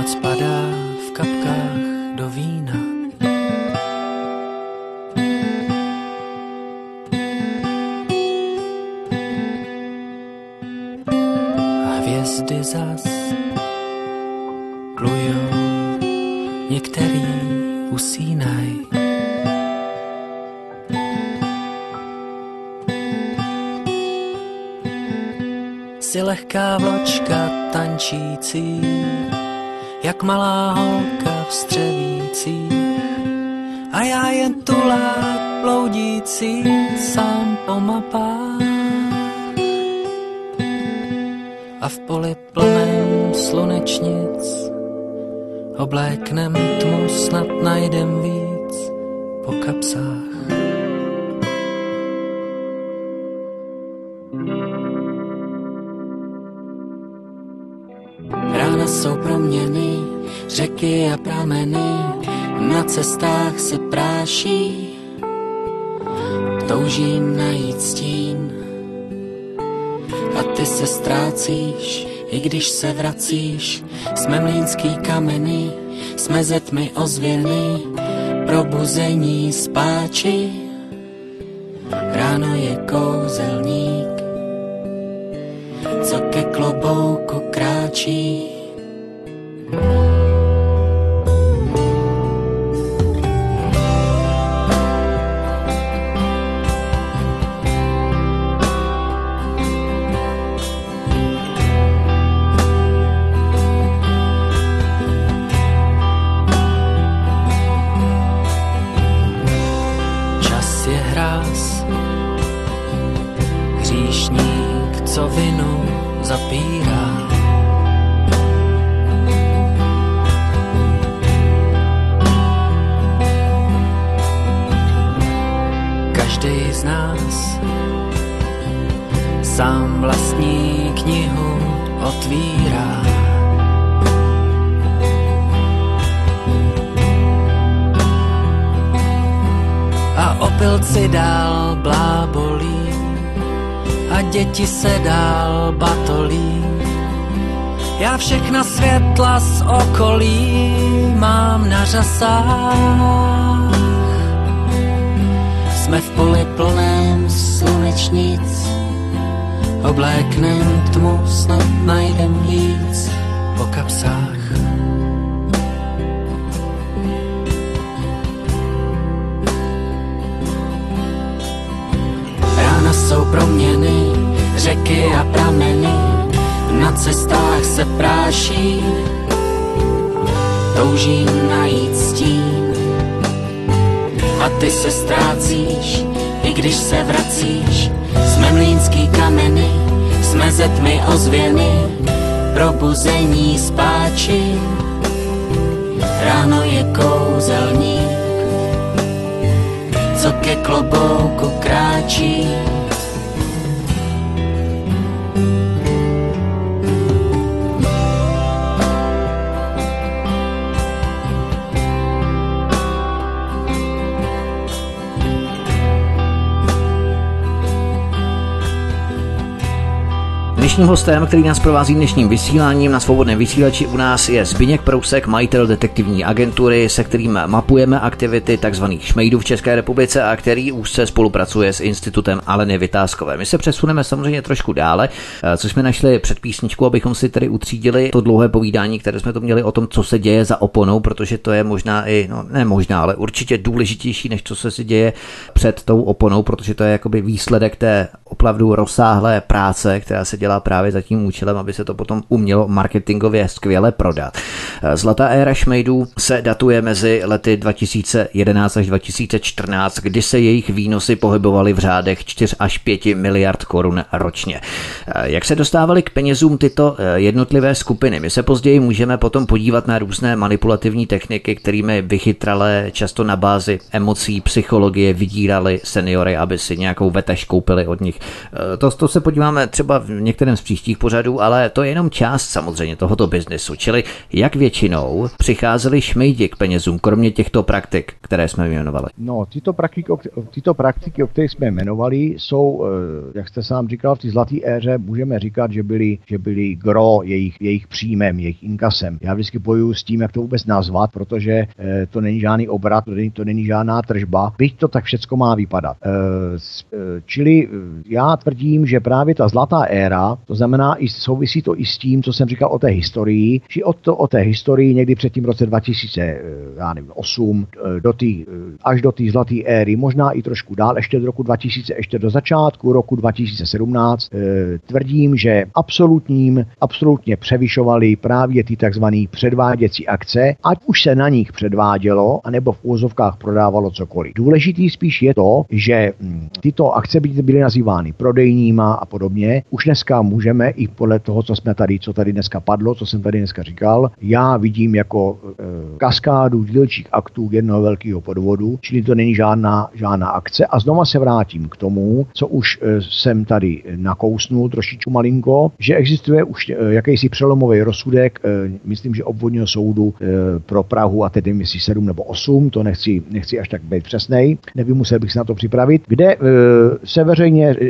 noc padá v kapkách do vína. A hvězdy zas plujou, některý usínaj. Si lehká vločka tančící, jak malá holka vstřevící. A já jen tulák bloudící sám po mapách. A v poli plném slunečnic obléknem tmu, snad najdem víc po kapsách. Rána jsou proměny, řeky a prameny, na cestách se práší. Toužím najít stín a ty se ztrácíš, i když se vracíš. Jsme mlýnský kameny, jsme ze tmy ozvěny, probuzení spáči. Ráno je kouzelník, co ke klobouku kráčí. Čas je hráz, hříšník, co vinu zapírá. Každý z nás sám vlastní knihu otvírá. A opilci dál blábolí a děti se dál batolí. Já všechna světla z okolí mám na řasách. Jsme v poli plném slunečnic, obléknem tmu, snad najdem víc po kapsách. Rána jsou proměny, řeky a prameny, na cestách se práší. Toužím najít stín a ty se ztrácíš, i když se vracíš. Jsme mlýnský kameny, jsme ze tmy ozvěny, probuzení spáči. Ráno je kouzelník, co ke klobouku kráčí. Dnešním hostem, který nás provází dnešním vysíláním na Svobodném vysílači, u nás je Zbyněk Prousek, majitel detektivní agentury, se kterým mapujeme aktivity tzv. šmejdů v České republice a který úzce spolupracuje s institutem Aleny Vytázkové. My se přesuneme samozřejmě trošku dále, což jsme našli před písničku, abychom si tedy utřídili to dlouhé povídání, které jsme to měli o tom, co se děje za oponou, protože to je možná i, no ne možná, ale určitě důležitější, než co se si děje před tou oponou, protože to je jakoby výsledek té opravdu rozsáhlé práce, která se dělá právě za tím účelem, aby se to potom umělo marketingově skvěle prodat. Zlatá éra šmejdů se datuje mezi lety dva tisíce jedenáct až dva tisíce čtrnáct, kdy se jejich výnosy pohybovaly v řádech čtyři až pět miliard korun ročně. Jak se dostávaly k penězům tyto jednotlivé skupiny? My se později můžeme potom podívat na různé manipulativní techniky, kterými vychytralé často na bázi emocí, psychologie vydírali seniory, aby si nějakou veteš koupili od nich. To, to se podíváme třeba v některých některém z příštích pořadů, ale to je jenom část samozřejmě tohoto biznesu, čili jak většinou přicházeli šmejdi k penězům, kromě těchto praktik, které jsme jmenovali. No, tyto praktiky, tyto praktiky, o kterých jsme jmenovali, jsou, jak jste sám říkal, v té zlaté éře můžeme říkat, že byly, že byly gro jejich, jejich příjmem, jejich inkasem. Já vždycky bojuju s tím, jak to vůbec nazvat, protože to není žádný obrat, to není, to není žádná tržba, byť to tak všecko má vypadat. Čili já tvrdím, že právě ta zlatá éra, to znamená, i souvisí to i s tím, co jsem říkal o té historii, že od to, o té historii někdy před tím roce dva tisíce osm do tý, až do té zlaté éry, možná i trošku dál, ještě do roku dva tisíce, ještě do začátku roku dva tisíce sedmnáct, tvrdím, že absolutním, absolutně převyšovaly právě ty takzvané předváděcí akce, ať už se na nich předvádělo, anebo v úvozovkách prodávalo cokoliv. Důležitý spíš je to, že tyto akce byly nazývány prodejníma a podobně. Už dneska můžeme i podle toho, co jsme tady, co tady dneska padlo, co jsem tady dneska říkal, já vidím jako e, kaskádu dílčích aktů jednoho velkého podvodu, čili to není žádná, žádná akce. A znova se vrátím k tomu, co už e, jsem tady nakousnul trošičku malinko, že existuje už e, jakýsi přelomový rozsudek, e, myslím, že obvodního soudu e, pro Prahu, a tedy myslím sedm nebo osm, to nechci, nechci až tak být přesnej, nevím, musel bych se na to připravit, kde e, se veřejně e,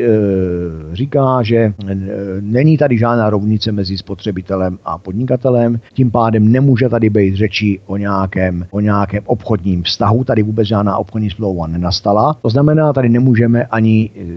říká, že e, není tady žádná rovnice mezi spotřebitelem a podnikatelem, tím pádem nemůže tady být řeči o nějakém, o nějakém obchodním vztahu, tady vůbec žádná obchodní smlouva nenastala. To znamená, tady nemůžeme ani e,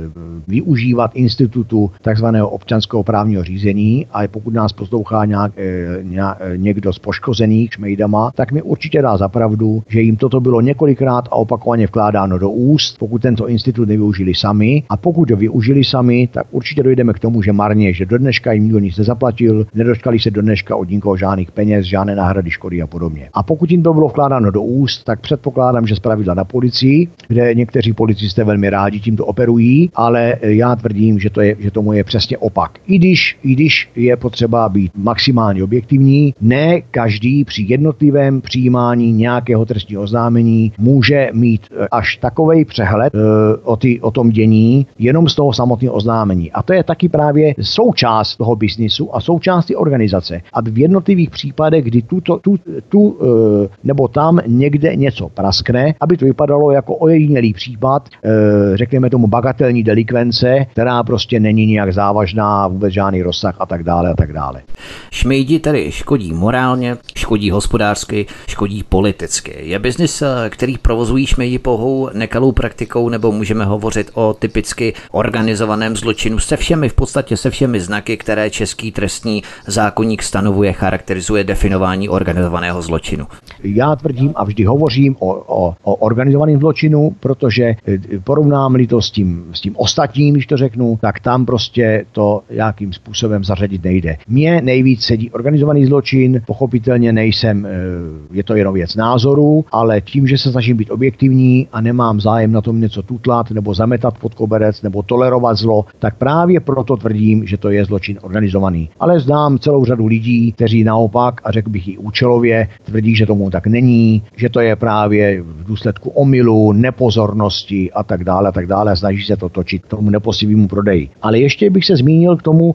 využívat institutu takzvaného občanského právního řízení, a pokud nás poslouchá nějak, e, nějak, e, někdo z poškozených šmejdama, tak mi určitě dá za pravdu, že jim toto bylo několikrát a opakovaně vkládáno do úst, pokud tento institut nevyužili sami, a pokud ho využili sami, tak určitě dojdeme k tomu, že marně, že do dneška jim nikdo nic nezaplatil, nedočkali se do dneška od nikoho žádných peněz, žádné náhrady škody a podobně. A pokud jim to bylo vkládáno do úst, tak předpokládám, že zpravidla na policii, kde někteří policisté velmi rádi tímto operují, ale já tvrdím, že to je, že tomu je přesně opak. I když, i když je potřeba být maximálně objektivní, ne každý při jednotlivém přijímání nějakého trestního oznámení může mít až takovej přehled e, o, ty, o tom dění jenom z toho samotného oznámení. A to je taky právě součást toho biznisu a součást té organizace, aby v jednotlivých případech, kdy tuto, tu, tu e, nebo tam někde něco praskne, aby to vypadalo jako ojedinělý případ, e, řekněme tomu bagatelní delikvence, která prostě není nijak závažná, vůbec žádný rozsah a tak dále a tak dále. Šmejdi tedy škodí morálně, škodí hospodářsky, škodí politicky. Je biznis, který provozují šmejdi pouhou nekalou praktikou, nebo můžeme hovořit o typicky organizovaném zločinu se všemi, v podstatě se všemi znaky, které český trestní zákoník stanovuje, charakterizuje definování organizovaného zločinu? Já tvrdím a vždy hovořím o, o, o organizovaném zločinu, protože porovnám-li to s tím, s tím ostatním, když to řeknu, tak tam prostě to nějakým způsobem zařadit nejde. Mně nejvíc sedí organizovaný zločin, pochopitelně nejsem, je to jenom věc názoru, ale tím, že se snažím být objektivní a nemám zájem na tom něco tutlat nebo zametat pod koberec nebo tolerovat zlo, tak právě proto tvrdím, že to je zločin organizovaný. Ale znám celou řadu lidí, kteří naopak, a řekl bych i účelově, tvrdí, že tomu tak není, že to je právě v důsledku omylu, nepozornosti a tak dále a tak dále a snaží se to točit k tomu nepoctivému prodeji. Ale ještě bych se zmínil k tomu,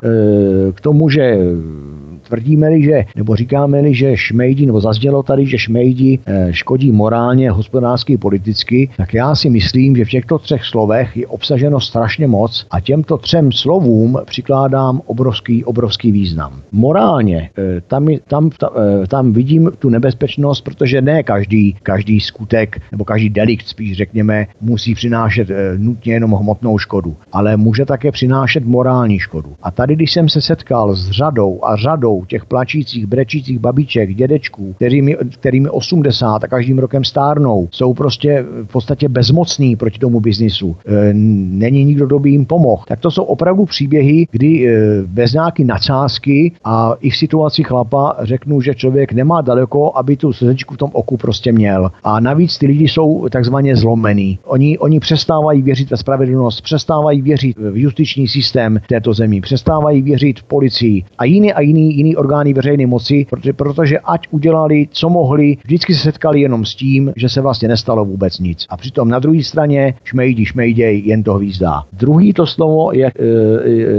k tomu, že tvrdíme-li, že, nebo říkáme-li, že šmejdi, nebo zaznělo tady, že šmejdi škodí morálně, hospodářsky, politicky, tak já si myslím, že v těchto třech slovech je obsaženo strašně moc a těmto třem slovům přikládám obrovský, obrovský význam. Morálně, tam, tam, tam vidím tu nebezpečnost, protože ne každý, každý skutek, nebo každý delikt, spíš řekněme, musí přinášet nutně jenom hmotnou škodu, ale může také přinášet morální škodu. A tady, když jsem se setkal s řadou a řadou těch plačících, brečících babiček, dědečků, kterými, kterými osmdesát a každým rokem stárnou, jsou prostě v podstatě bezmocní proti tomu biznisu. E, není nikdo, kdo by jim pomohl. Tak to jsou opravdu příběhy, kdy e, bez nějaký nadsázky a i v situaci chlapa řeknu, že člověk nemá daleko, aby tu slzečku v tom oku prostě měl. A navíc ty lidi jsou takzvaně zlomený. Oni, oni přestávají věřit ve spravedlnost, přestávají věřit v justiční systém této zemi, přestávají věřit v policii a jiný a jiný, jiný orgány veřejné moci, protože, protože ať udělali, co mohli, vždycky se setkali jenom s tím, že se vlastně nestalo vůbec nic. A přitom na druhé straně šmejdi, šmejděj, jen to hvízdá. Druhý to slovo je,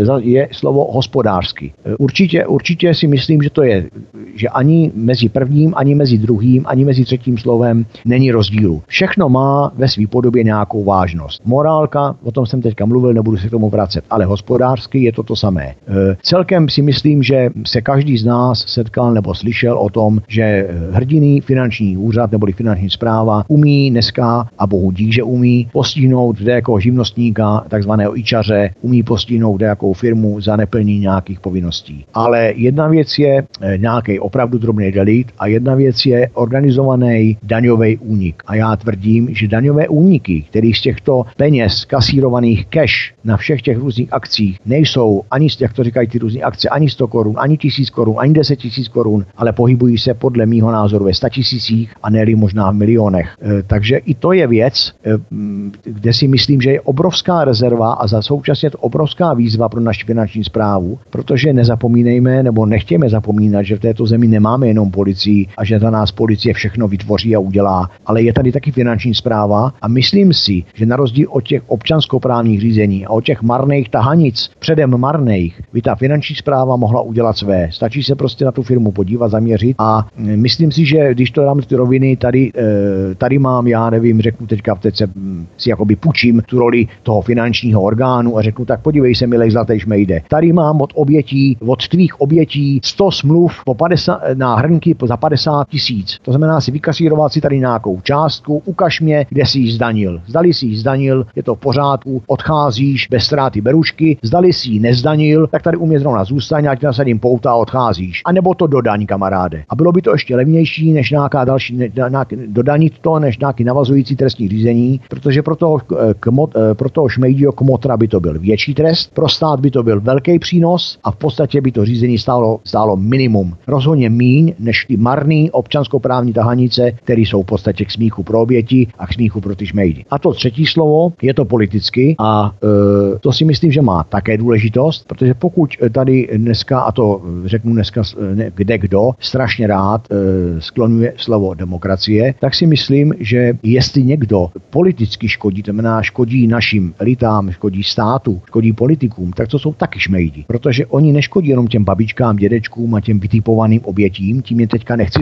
je slovo hospodářský. Určitě, určitě si myslím, že to je, že ani mezi prvním, ani mezi druhým, ani mezi třetím slovem není rozdílu. Všechno má ve své podobě nějakou vážnost. Morálka, o tom jsem teďka mluvil, nebudu se k tomu vracet, ale hospodářský je to to samé. Celkem si myslím, že se každý z nás setkal nebo slyšel o tom, že hrdinný finanční úřad nebo finanční správa umí dneska, a bohu dík, že umí postihnout jako živnostníka, takzvaného ičaře, umí postihnout jakou firmu za neplnění nějakých povinností. Ale jedna věc je nějaký opravdu drobný delikt a jedna věc je organizovaný daňový únik. A já tvrdím, že daňové úniky, které z těchto peněz kasírovaných cash na všech těch různých akcích nejsou ani, jak to říkají ty různé akce, ani sto korun, ani tisíc korun, ani deset tisíc korun, ale pohybují se podle mýho názoru ve statisících a ne možná v milionech. E, takže i to je věc, e, kde si myslím, že je obrovská rezerva a za současně to obrovská výzva pro naši finanční správu, protože nezapomínejme nebo nechtějme zapomínat, že v této zemi nemáme jenom policii a že za nás policie všechno vytvoří a udělá, ale je tady taky finanční správa a myslím si, že na rozdíl od těch občanskoprávních řízení a od těch marných tahanic, předem marných, by ta finanční správa mohla udělat své. Stačí se prostě na tu firmu podívat, zaměřit a myslím si, že když to dám ty roviny, tady, tady mám, já nevím, řeknu teďka, teď se si jakoby půjčím tu roli toho finančního orgánu a řeknu, tak podívej se, milej zlatý šmejde. Tady mám od obětí, od tvých obětí sto smluv po padesát, na hrnky za padesát tisíc. To znamená si vykasírovat si tady nějakou částku, ukaž mě, kde jsi ji zdanil. Zdali si ji zdanil, je to v pořádku, odcházíš bez ztráty berušky, zdali si ji nezdanil, tak tady u mě zrovna zůstaň, ať nasadím pouta a odcházíš. A nebo to dodaň, kamaráde. A bylo by to ještě levnější, než nějaká další, ne, nějaký, dodanit to, než nějaký navazující trestní řízení, protože pro toho, kmot, pro toho šmejdího kmotra by to byl větší trest, pro stát by to byl velký přínos a v podstatě by to řízení stálo, stálo minimum. Rozhodně míň, než ty marný občanskoprávní tahanice, které jsou v podstatě k smíchu pro oběti a k smíchu pro ty šmejdy. A to třetí slovo je to politicky a e, to si myslím, že má také důležitost, protože pokud tady dneska, a to řeknu dneska ne, kde kdo, strašně rád e, sklonuje slovo demokracie, tak si myslím, že jestli někdo politicky škodí, to znamená škodí našim elitám, škodí státu, škodí politikům, tak to jsou taky šmejdi. Protože oni neškodí jenom těm babičkám, dědečkům a těm vytipovaným obětím, tím je teďka nechci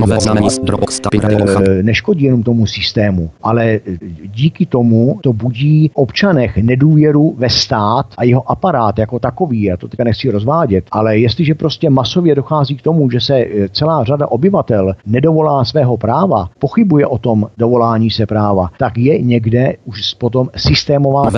e, neškodí jenom tomu systému, ale díky tomu to budí občanech nedůvěru ve stát a jeho aparát jako takový, já to teďka nechci rozvádět, ale jestliže prostě masově dochází k tomu, že se celá řada obyvatel nedovolá svého práva, pochybuje o tom dovolání se práva, tak je někde už potom systémová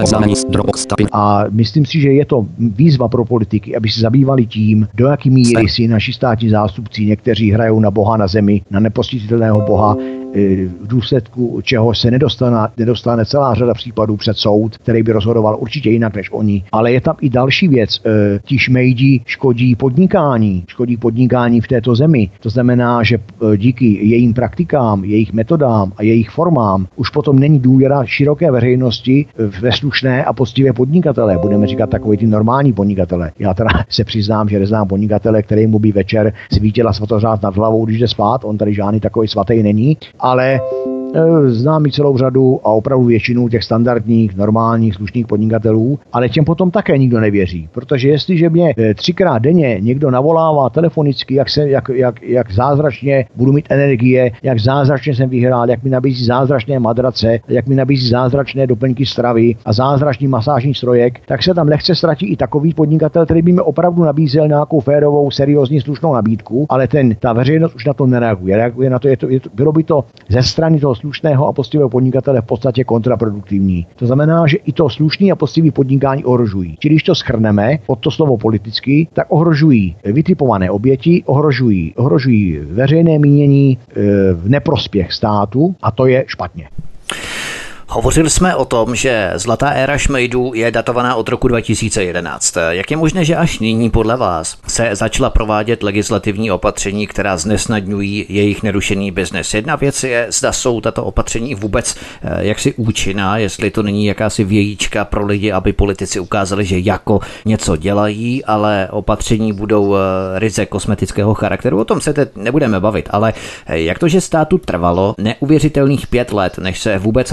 a myslím si, že je to výzva pro politiky, aby se zabývali tím, do jaký míry si naši státní zástupci někteří hrajou na Boha na zemi, na nepostihnutelného Boha, v důsledku čeho se nedostane, nedostane celá řada případů před soud, který by rozhodoval určitě jinak než oni. Ale je tam i další věc. Ti šmejdi škodí podnikání, škodí podnikání v této zemi. To znamená, že díky jejím praktikám, jejich metodám a jejich formám už potom není důvěra široké veřejnosti ve slušné a poctivé podnikatele. Budeme říkat takový ty normální podnikatele. Já teda se přiznám, že neznám podnikatele, který mu by večer svítila svatořád nad hlavou, když jde spát. On tady žádný takový svatý není. Ale znám i celou řadu a opravdu většinu těch standardních, normálních, slušných podnikatelů, ale těm potom také nikdo nevěří. Protože jestliže mě třikrát denně někdo navolává telefonicky, jak, se, jak, jak, jak zázračně budu mít energie, jak zázračně jsem vyhrál, jak mi nabízí zázračné madrace, jak mi nabízí zázračné doplňky stravy a zázračný masážní strojek, tak se tam lehce ztratí i takový podnikatel, který by mi opravdu nabízel nějakou férovou, seriózní, slušnou nabídku, ale ten, ta veřejnost už na to nereaguje. Reaguje na to, je to, je to bylo by to ze strany toho slušného a poctivého podnikatele v podstatě kontraproduktivní. To znamená, že i to slušný a poctivý podnikání ohrožují. Čili když to shrneme pod to slovo politicky, tak ohrožují vytipované oběti, ohrožují, ohrožují veřejné mínění v neprospěch státu a to je špatně. Hovořili jsme o tom, že zlatá éra šmejdů je datovaná od roku dva tisíce jedenáct. Jak je možné, že až nyní podle vás se začala provádět legislativní opatření, která znesnadňují jejich nerušený biznes? Jedna věc je, zda jsou tato opatření vůbec jaksi účinná, jestli to není jakási vějíčka pro lidi, aby politici ukázali, že jako něco dělají, ale opatření budou ryze kosmetického charakteru. O tom se teď nebudeme bavit, ale jak to, že státu trvalo neuvěřitelných pět let, než se vůbec rozhoupal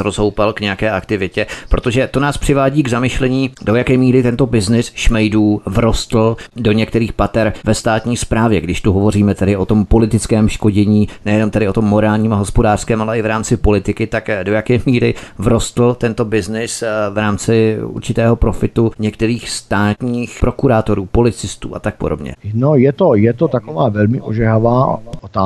vyzval k nějaké aktivitě, protože to nás přivádí k zamyšlení, do jaké míry tento biznis šmejdů vrostl do některých pater ve státní správě, když tu hovoříme tedy o tom politickém škodění, nejenom tedy o tom morálním a hospodářském, ale i v rámci politiky, tak do jaké míry vrostl tento biznis v rámci určitého profitu některých státních prokurátorů, policistů a tak podobně. No je to, je to taková velmi ožehavá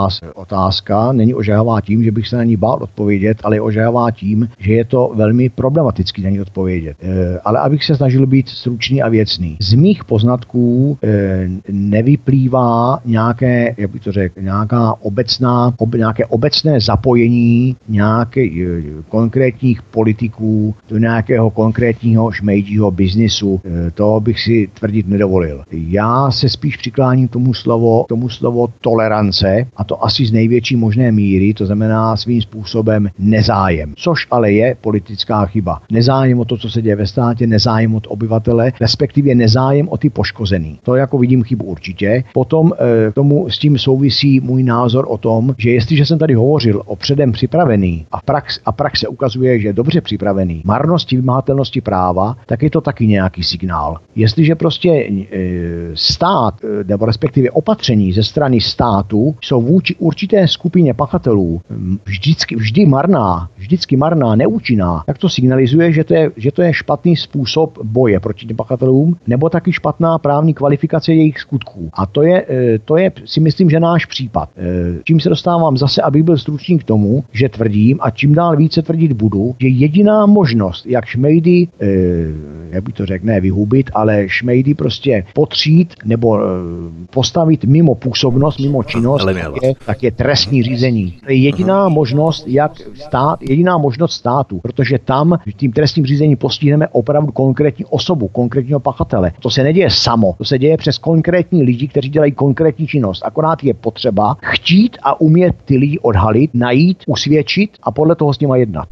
otázka. Není ožehavá tím, že bych se na ní bál odpovědět, ale je ožehavá tím, že je to velmi problematický na ní odpovědět. E, ale abych se snažil být stručný a věcný. Z mých poznatků e, nevyplývá nějaké, jak bych to řekl, nějaká obecná, ob, nějaké obecné zapojení nějakých e, konkrétních politiků do nějakého konkrétního šmejdího biznisu. E, to bych si tvrdit nedovolil. Já se spíš přikláním tomu slovo, tomu slovo tolerance, a to asi z největší možné míry, to znamená svým způsobem nezájem, což ale je politická chyba. Nezájem o to, co se děje ve státě, nezájem od obyvatele, respektive nezájem o ty poškozený. To jako vidím chybu určitě. Potom k tomu s tím souvisí můj názor o tom, že jestliže jsem tady hovořil o předem připravený a prax, a praxe ukazuje, že je dobře připravený, marnosti vymahatelnosti práva, tak je to taky nějaký signál. Jestliže prostě e, stát, nebo respektive opatření ze strany státu jsou vůči určité skupině pachatelů vždycky, vždy marná, vždycky marná, neúčinná, tak to signalizuje, že to je, že to je špatný způsob boje proti těm pachatelům, nebo taky špatná právní kvalifikace jejich skutků. A to je, to je si myslím, že náš případ. Čím se dostávám zase, abych byl stručný k tomu, že tvrdím a čím dál více tvrdit budu, že jediná možnost, jak šmejdy, jak bych to řekl, ne vyhubit, ale šmejdy prostě potřít nebo postavit mimo působnost, mimo činnost, tak je, tak je trestní řízení. To je jediná možnost, jak stát, jediná možnost státu, protože tam tím trestním řízením postihneme opravdu konkrétní osobu, konkrétního pachatele. To se neděje samo, to se děje přes konkrétní lidi, kteří dělají konkrétní činnost. Akorát je potřeba chtít a umět ty lidi odhalit, najít, usvědčit a podle toho s nima jednat.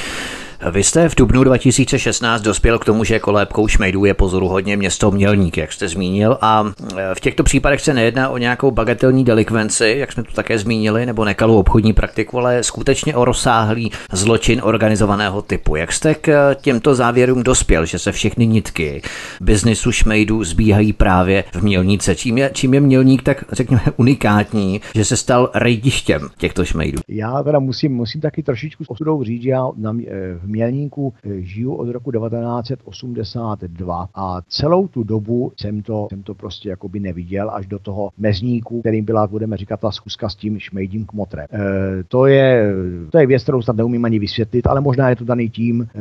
Vy jste v dubnu dva tisíce šestnáct dospěl k tomu, že kolébkou šmejdů je pozoruhodně město Mělník, jak jste zmínil, a v těchto případech se nejedná o nějakou bagatelní delikvenci, jak jsme tu také zmínili, nebo nekalou obchodní praktiku, ale skutečně o rozsáhlý zločin organizovaného typu. Jak jste k těmto závěrům dospěl, že se všechny nitky biznisu šmejdů zbíhají právě v Mělníce? Čím je, čím je Mělník tak, řekněme, unikátní, že se stal rejdištěm těchto šmejdů? Já teda musím, musím taky trošičku s osudou říct, že já na, v Mělníku žiju od roku devatenáct set osmdesát dva a celou tu dobu jsem to, jsem to prostě jakoby neviděl až do toho mezníku, kterým byla, budeme říkat, ta schůzka s tím šmejdím kmotrem. E, to, je, to je věc, kterou snad neumím ani vysvětlit, ale možná je to daný tím, e,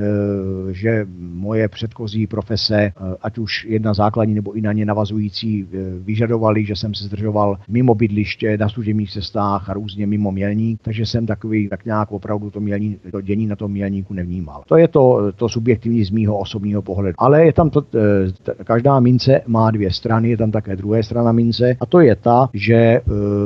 že moje předchozí profese, e, ať už jedna základní nebo i na ně navazující, e, vyžadovali, že jsem se zdržoval mimo bydliště, na služebních cestách a různě mimo Mělník, takže jsem takový tak nějak opravdu to, mělní, to dění na tom Mělníku nevnímal. To je to, to subjektivní z mýho osobního pohledu. Ale je tam to, t, každá mince má dvě strany, je tam také druhé strana mince a to je ta, že,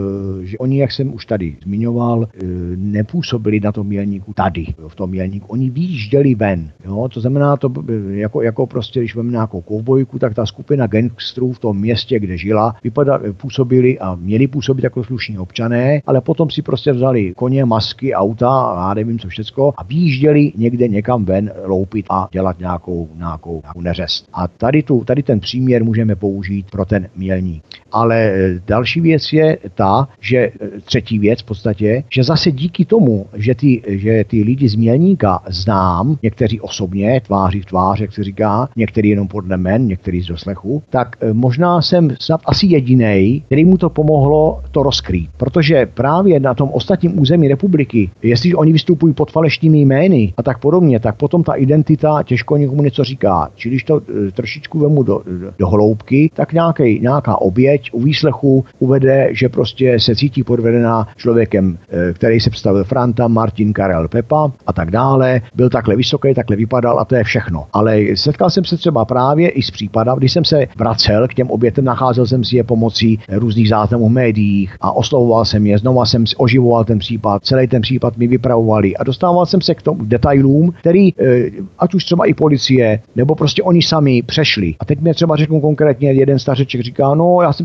že oni, jak jsem už tady zmiňoval, nepůsobili na tom Mělníku tady, v tom Mělníku. Oni výjížděli ven. Jo? To znamená, to jako, jako prostě, když máme nějakou kovbojku, tak ta skupina gangstrů v tom městě, kde žila, vypadá, působili a měli působit jako slušní občané, ale potom si prostě vzali koně, masky, auta a já nevím co všecko a výjížděli někde někam ven loupit a dělat nějakou, nějakou, nějakou neřest. A tady, tu, tady ten příměr můžeme použít pro ten Mělník. Ale další věc je ta, že třetí věc v podstatě, že zase díky tomu, že ty, že ty lidi z Mělníka znám, někteří osobně, tváří v tvář, jak se říká, některý jenom podle jmen, některý z doslechu, tak možná jsem snad asi jedinej, který mu to pomohlo to rozkrýt. Protože právě na tom ostatním území republiky, jestliže oni vystupují pod falešnými jmény a tak podobně, tak potom ta identita těžko někomu něco říká. Čili když to e, trošičku vemu do, do, do hloubky, tak nějaký, nějaká oběť u výslechu uvede, že prostě se cítí podvedená člověkem, e, který se představil Franta, Martin, Karel, Pepa a tak dále. Byl takhle vysoký, takhle vypadal a to je všechno. Ale setkal jsem se třeba právě i s případem, když jsem se vracel k těm obětem, nacházel jsem si je pomocí různých záznamů v médiích a oslovoval jsem je, znova jsem oživoval ten případ, celý ten případ mi vypravovali a dostával jsem se k tomu detailům, který, ať už třeba i policie, nebo prostě oni sami přešli. A teď mě třeba řeknu konkrétně, jeden stařeček říká, no já jsem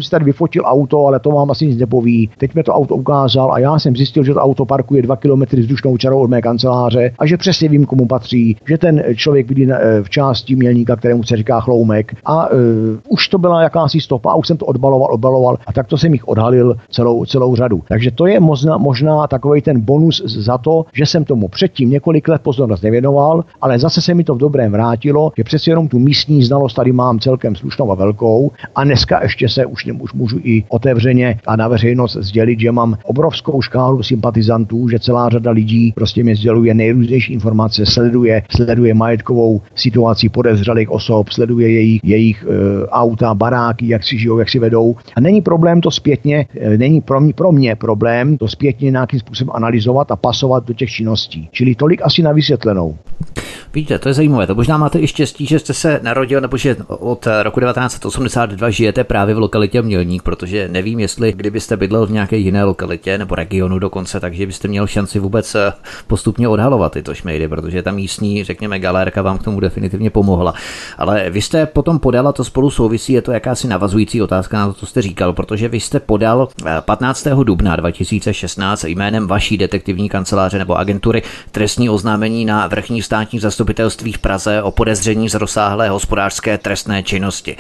si tady vyfotil auto, ale to vám asi nic nepoví. Teď mi to auto ukázal a já jsem zjistil, že to auto parkuje dva kilometry vzdušnou čarou od mé kanceláře a že přesně vím, komu patří, že ten člověk bydlí v části Mělníka, kterému se říká Chloumek. A uh, už to byla jakási stopa a už jsem to odbaloval, odbaloval a tak to jsem jich odhalil celou, celou řadu. Takže to je možná, možná takový ten bonus za to, že jsem tomu předtím několik let pozornost nevěnoval, ale zase se mi to v dobrém vrátilo, že přeci jenom tu místní znalost tady mám celkem slušnou a velkou a dneska ještě se už, už můžu i otevřeně a na veřejnost sdělit, že mám obrovskou škálu sympatizantů, že celá řada lidí prostě mi sděluje nejrůznější informace, sleduje, sleduje majetkovou situaci podezřelých osob, sleduje jejich, jejich e, auta, baráky, jak si žijou, jak si vedou. A není problém to zpětně, e, není pro mě, pro mě problém to zpětně nějakým způsobem analyzovat a pasovat do těch činností. Čili tolik asi na vysvětlenou. Víte, to je zajímavé. To možná máte i štěstí, že jste se narodil, nebo že od roku devatenáct set osmdesát dva žijete právě v lokalitě Mělník, protože nevím, jestli kdybyste bydlel v nějaké jiné lokalitě nebo regionu dokonce, takže byste měl šanci vůbec postupně odhalovat tyto šmejdy, protože ta místní, řekněme, galérka vám k tomu definitivně pomohla. Ale vy jste potom podal, a to spolu souvisí, je to jakási navazující otázka na to, co jste říkal, protože vy jste podal patnáctého dubna dva tisíce šestnáct jménem vaší detektivní kanceláře nebo agentury trestní oznámení na vrchní státní zastupitelství v Praze o podezření z rozsáhlé hospodářské trestné činnosti.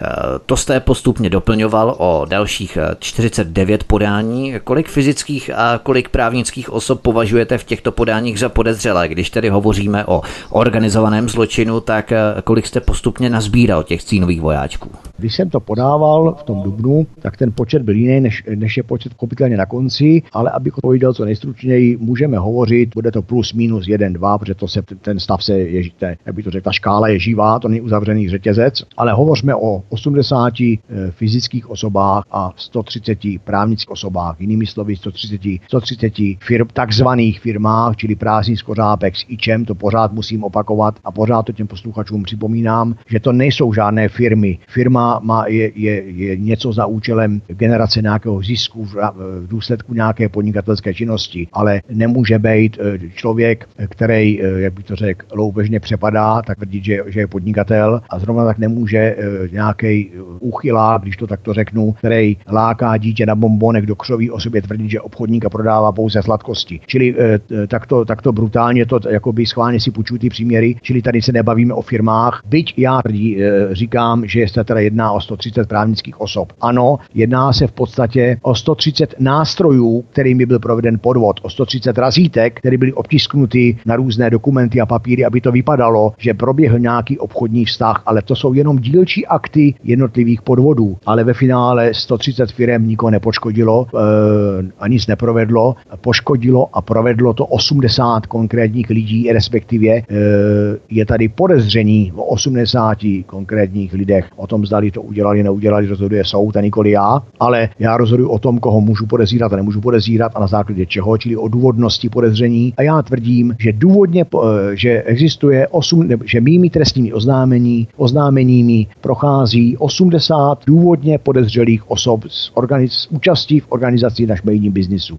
To jste postupně doplňoval o dalších čtyřicet devět podání. Kolik fyzických a kolik právnických osob považujete v těchto podáních za podezřelé? Když tedy hovoříme o organizovaném zločinu, tak kolik jste postupně nazbíral těch cínových vojáčků? Když jsem to podával v tom dubnu, tak ten počet byl jiný, než, než je počet kopitelně na konci, ale abych odpověděl co nejstručněji, můžeme hovořit, bude to plus minus jeden, dva, protože to se, ten stav se ježíte, jak by to řekl, ta škála je živá, to není uzavřený řetězec, ale hovořme o osmdesáti fyzických osobách a sto třiceti právnických osobách, jinými slovy sto třiceti firm, takzvaných firmách, čili prázdný skořápek s ičem, to pořád musím opakovat a pořád to těm posluchačům připomínám, že to nejsou žádné firmy. Firma má, je, je, je něco za účelem generace nějakého zisku v, v důsledku nějaké podnikatelské činnosti, ale nemůže být člověk, který, jak by to řekl, loupežně přepadá, tak tvrdit, že, že je podnikatel a zrovna tak nemůže nějaký úchylák, když to takto řeknu, který láká dítě na bombonek do křoví o sobě tvrdit, že obchodník a prodává pouze sladkosti. Čili takto, takto brutálně to jakoby schválně si půjčují ty příměry, čili tady se nebavíme o firmách, byť já tvrdí, říkám, že se teda jedná o sto třicet právnických osob. Ano, jedná se v podstatě o sto třicet nástrojů, kterými byl proveden podvod, o sto třicet razítek, které byly obtisknuty na různé dokumenty a papíry, aby to vypadalo, že proběhl nějaký obchodní vztah, ale to jsou jenom dílčí akty jednotlivých podvodů. Ale ve finále sto třicet firem nikoho nepoškodilo e, a nic neprovedlo. Poškodilo a provedlo to osmdesát konkrétních lidí, respektive e, je tady podezření o osmdesáti konkrétních lidech. O tom, zdali to udělali, neudělali, rozhoduje soud a nikoli já, ale já rozhoduji o tom, koho můžu podezírat a nemůžu podezírat a na základě čeho, čili o důvodnosti podezření. A já tvrdím, že důvodně, že existuje osm, že mými trestními oznámení, oznámeními prochází osmdesát důvodně podezřelých osob s, organiz, s účastí v organizaci na šmejním biznisu.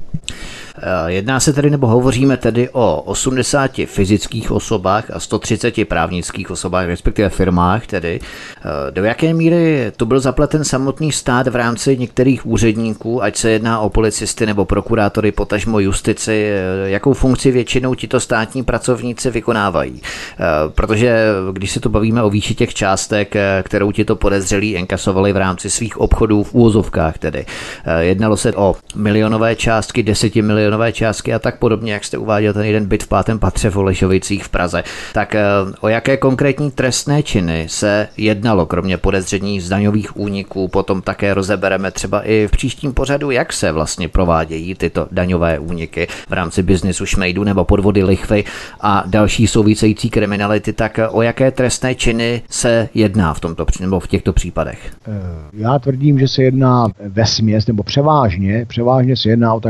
Jedná se tedy, nebo hovoříme tedy o osmdesáti fyzických osobách a sto třiceti právnických osobách, respektive firmách tedy. Do jaké míry to byl zapleten samotný stát v rámci některých úředníků, ať se jedná o policisty nebo prokurátory, potažmo justici, jakou funkci většinou tito státní pracovníci vykonávají? Protože když se to bavíme o výši těch částek, kterou tito podezřelí inkasovali v rámci svých obchodů v úvozovkách tedy, jednalo se o milionové částky, desetimilionové částky a tak podobně, jak jste uváděl ten jeden byt v pátém patře v Holešovicích v Praze. Tak o jaké konkrétní trestné činy se jednalo, kromě podezření z daňových úniků, potom také rozebereme třeba i v příštím pořadu, jak se vlastně provádějí tyto daňové úniky v rámci biznesu šmejdu nebo podvody lichvy a další související kriminality, tak o jaké trestné činy se jedná v tomto nebo v těchto případech? Já tvrdím, že se jedná vesměs nebo převážně, převážně se jedná o takzvané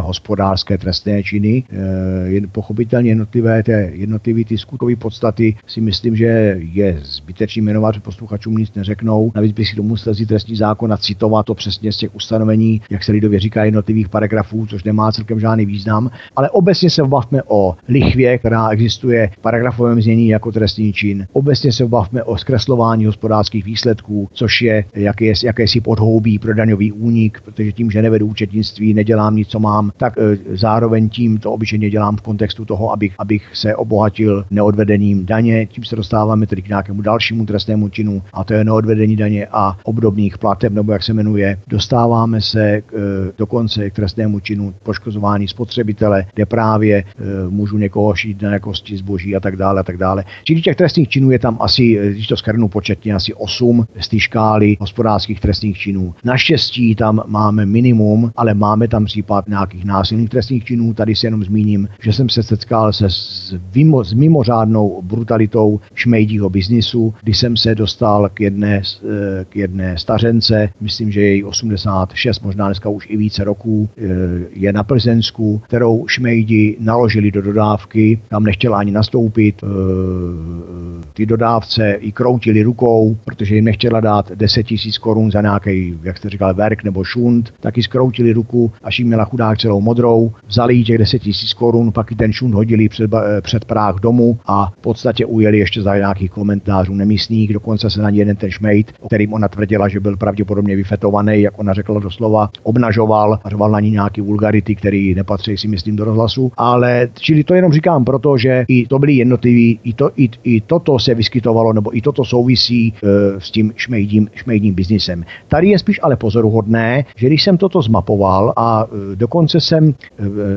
hospodářské trestné činy. Jen pochopitelně jednotlivé, té, jednotlivé ty skutkové podstaty si myslím, že je zbytečný jmenovat, že posluchačům nic neřeknou. Navíc by si to musel vzít trestní zákon a citovat to přesně z těch ustanovení, jak se lidově říká, jednotlivých paragrafů, což nemá celkem žádný význam. Ale obecně se bavme o lichvě, která existuje v paragrafovém znění jako trestný čin. Obecně se bavme o zkreslování hospodářských výsledků, což je jaké, jakési podhoubí pro daňový únik, protože tím, že nevedu účetnictví, nedělám nic, co mám, tak e, zároveň tím to obyčejně dělám v kontextu toho, abych, abych se obohatil neodvedením daně. Tím se dostáváme tedy k nějakému dalšímu trestnému činu, a to je neodvedení daně a obdobných plateb, nebo jak se jmenuje. Dostáváme se k, e, dokonce k trestnému činu poškozování spotřebitele, kde právě e, můžu někoho šít na jakosti zboží a tak dále a tak dále. Čili těch trestných činů je tam asi, když to shrnu početně, asi osm z té škály hospodářských trestných činů. Naštěstí tam máme minimum, ale máme tam případ nějakých násilných trestných činů. Tady se jenom zmíním, že jsem se setkal se s, vimo, s mimořádnou brutalitou šmejdího biznisu, kdy jsem se dostal k jedné, k jedné stařence, myslím, že je jí osmdesát šest, možná dneska už i více roků, je na Plzeňsku, kterou šmejdi naložili do dodávky, tam nechtěla ani nastoupit, ty dodávce ji kroutili rukou, protože jim nechtěla dát deset tisíc korun za nějaký, jak jste říkal, verk nebo šunt, taky skroutili ruku, až jí měla chudák celou modrou, vzali jí těch deset tisíc korun, pak i ten šunt hodili před, před práh domu a v podstatě ujeli ještě za nějakých komentářů nemístných, dokonce se na ní jeden ten šmejd, o kterým ona tvrdila, že byl pravděpodobně vyfetovaný, jak ona řekla doslova, obnažoval a řval na ní nějaký vulgarity, který nepatří, si myslím, do rozhlasu, ale čili to jenom říkám proto, že i to byly jednotlivý, i, to, i, i toto se vyskytovalo, nebo i toto souvisí e, s tím šmejdím, šmejdím biznisem. Tady je spíš ale pozoruhodné, že když jsem toto zmapoval a e, dokonce jsem e,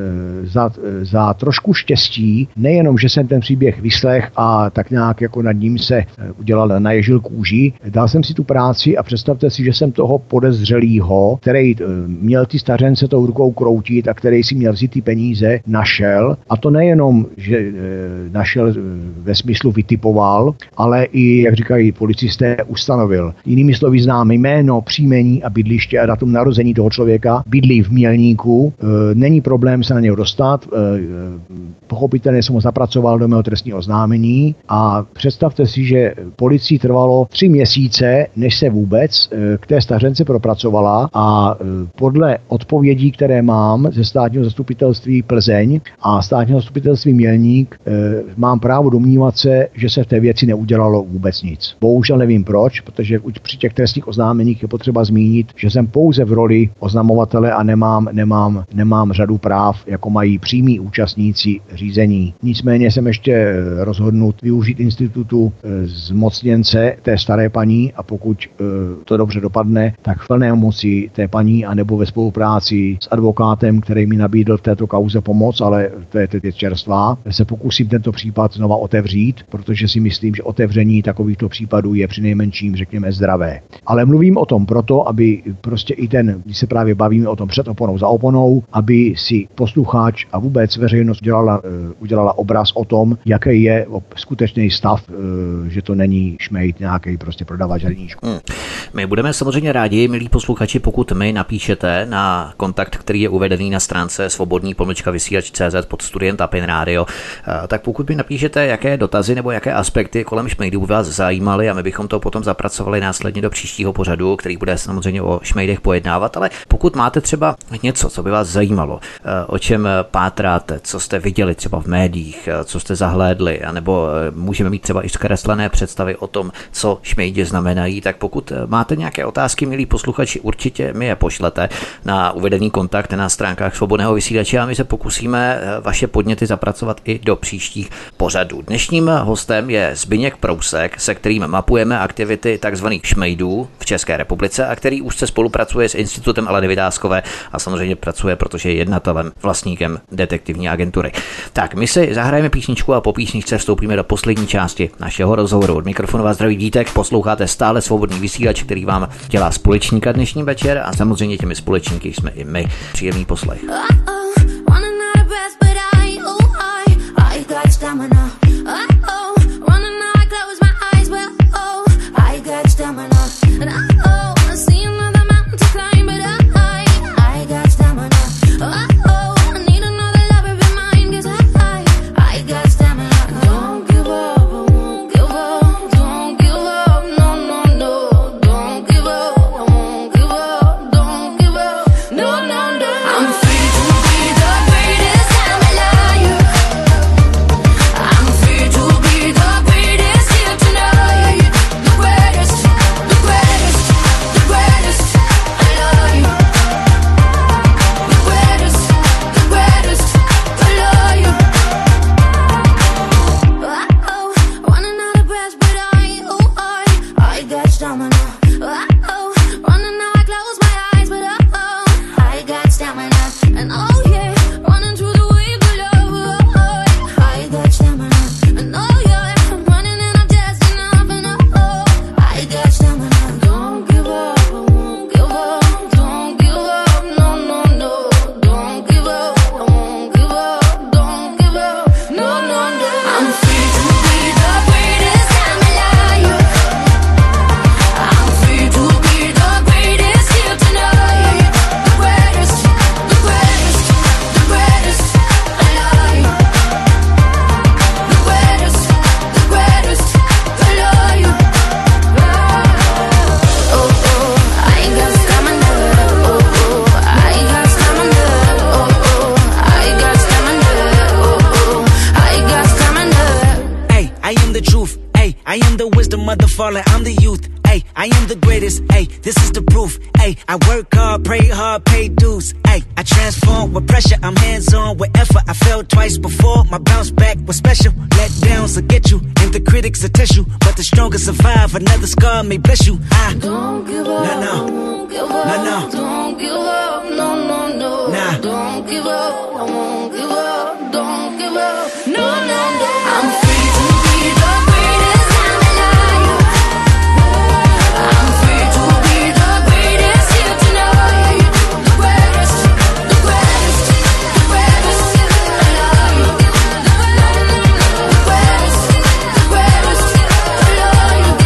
za, e, za trošku štěstí, nejenom, že jsem ten příběh vyslech a tak nějak jako nad ním se e, udělal naježil kůži, dal jsem si tu práci a představte si, že jsem toho podezřelýho, který e, měl ty stařence tou rukou kroutit a který si měl vzít ty peníze, našel. A to nejenom, že e, našel e, ve smyslu vytipoval, ale i, jak říkají policisté, ustanovil. Jinými slovy znám jméno, příjmení a bydliště a datum narození toho člověka, bydlí v Mělníku, e, není problém se na něho dostat, e, pochopitelně jsem ho zapracoval do mého trestního oznámení a představte si, že policii trvalo tři měsíce, než se vůbec e, k té stařence propracovala a e, podle odpovědí, které mám ze státního zastupitelství Plzeň a státního zastupitelství Mělník, e, mám právo domnívat se, že se v té věci neudělalo vůbec nic. Bohužel nevím proč, protože při těch trestních oznámeních je potřeba zmínit, že jsem pouze v roli oznamovatele a nemám, nemám, nemám řadu práv, jako mají přímí účastníci řízení. Nicméně jsem ještě rozhodnut využít institutu zmocněnce té staré paní a pokud to dobře dopadne, tak v plné moci té paní anebo ve spolupráci s advokátem, který mi nabídl v této kauze pomoc, ale to je teď čerstvá, se pokusím tento případ znova otevřít, protože si myslím, že otevření takovýchto případů je přinejmenším, řekněme, zdravé. Ale mluvím o tom proto, aby prostě i ten, když se právě bavíme o tom před oponou za oponou, aby si posluchač a vůbec veřejnost udělala, udělala obraz o tom, jaký je skutečný stav, že to není šmejd nějaký prostě prodavač hraníčku. Hmm. My budeme samozřejmě rádi, milí posluchači, pokud mi napíšete na kontakt, který je uvedený na stránce svobodný pomlčka vysílač tečka cé zet pod studiem Tapin Radio, tak pokud mi napíšete, jaké dotazy nebo jaké aspekty kolem šmejdů vás zajímaly a my bychom to potom zapracovali následně do příštího pořadu, který bude samozřejmě o šmejdech pojednávat, ale pokud máte třeba něco, co by vás zajímalo, o čem pátráte, co jste viděli třeba v médiích, co jste zahlédli, anebo můžeme mít třeba i zkreslené představy o tom, co šmejdi znamenají, tak pokud máte nějaké otázky, milí posluchači, určitě mi je pošlete na uvedený kontakt na stránkách Svobodného vysílače a my se pokusíme vaše podněty zapracovat i do příštích pořadů. Dnešním hostem je Zbyněk Prousek, se kterým mapujeme aktivity tzv. Šmejdů v České republice a který už se spolupracuje s Institutem Aleny Vitáskové a samozřejmě pracuje, protože je jednatelem, vlastníkem detektivní agentury. Tak, my si zahrajeme písničku a po písničce vstoupíme do poslední části našeho rozhovoru. Od mikrofonu vás zdraví Vítek, posloucháte stále Svobodný vysílač, který vám dělá společníka dnešní večer a samozřejmě těmi společníky jsme i my. Příjemný poslech. Oh, stamina. Oh, oh, running now I close my eyes, but oh, oh, I got stamina. And oh yeah, running through the wave of love. Oh, oh, I got stamina. And oh yeah, I'm running and I'm just enough. And oh, oh, I got stamina. Don't give up, I won't give up. Don't give up, no, no, no. Don't give up, I won't give up. Don't give up, no, no, no. I'm free to be the greatest I'm alive. I'm free to be the greatest here tonight. The greatest, the greatest, the greatest alive. The greatest, the greatest alive. Oh, oh, I got stamina. Oh, oh, I got stamina. Oh, oh, I got stamina. Oh, oh, I got stamina. Hey, I am the truth. Hey, I am the wisdom of the fallen. I'm the youth. Hey, I am the greatest. Hey, this is the proof. Hey, I work hard, pray hard, pay dues. Hey, I transform with pressure. I'm hands on with effort. I failed twice before. My bounce back was special. Let downs will get you, and the critics will test you. But the strongest survive. Another scar may bless you. I Don't give up, No, no. I won't give up. No, no. Don't give up, no, no, no. Nah. Don't give up, I won't give up. Don't give up, no, no, no. I'm free to be the greatest I'm alive. I'm free to be the greatest here tonight. The greatest, the greatest, the greatest alive. The greatest, the greatest alive.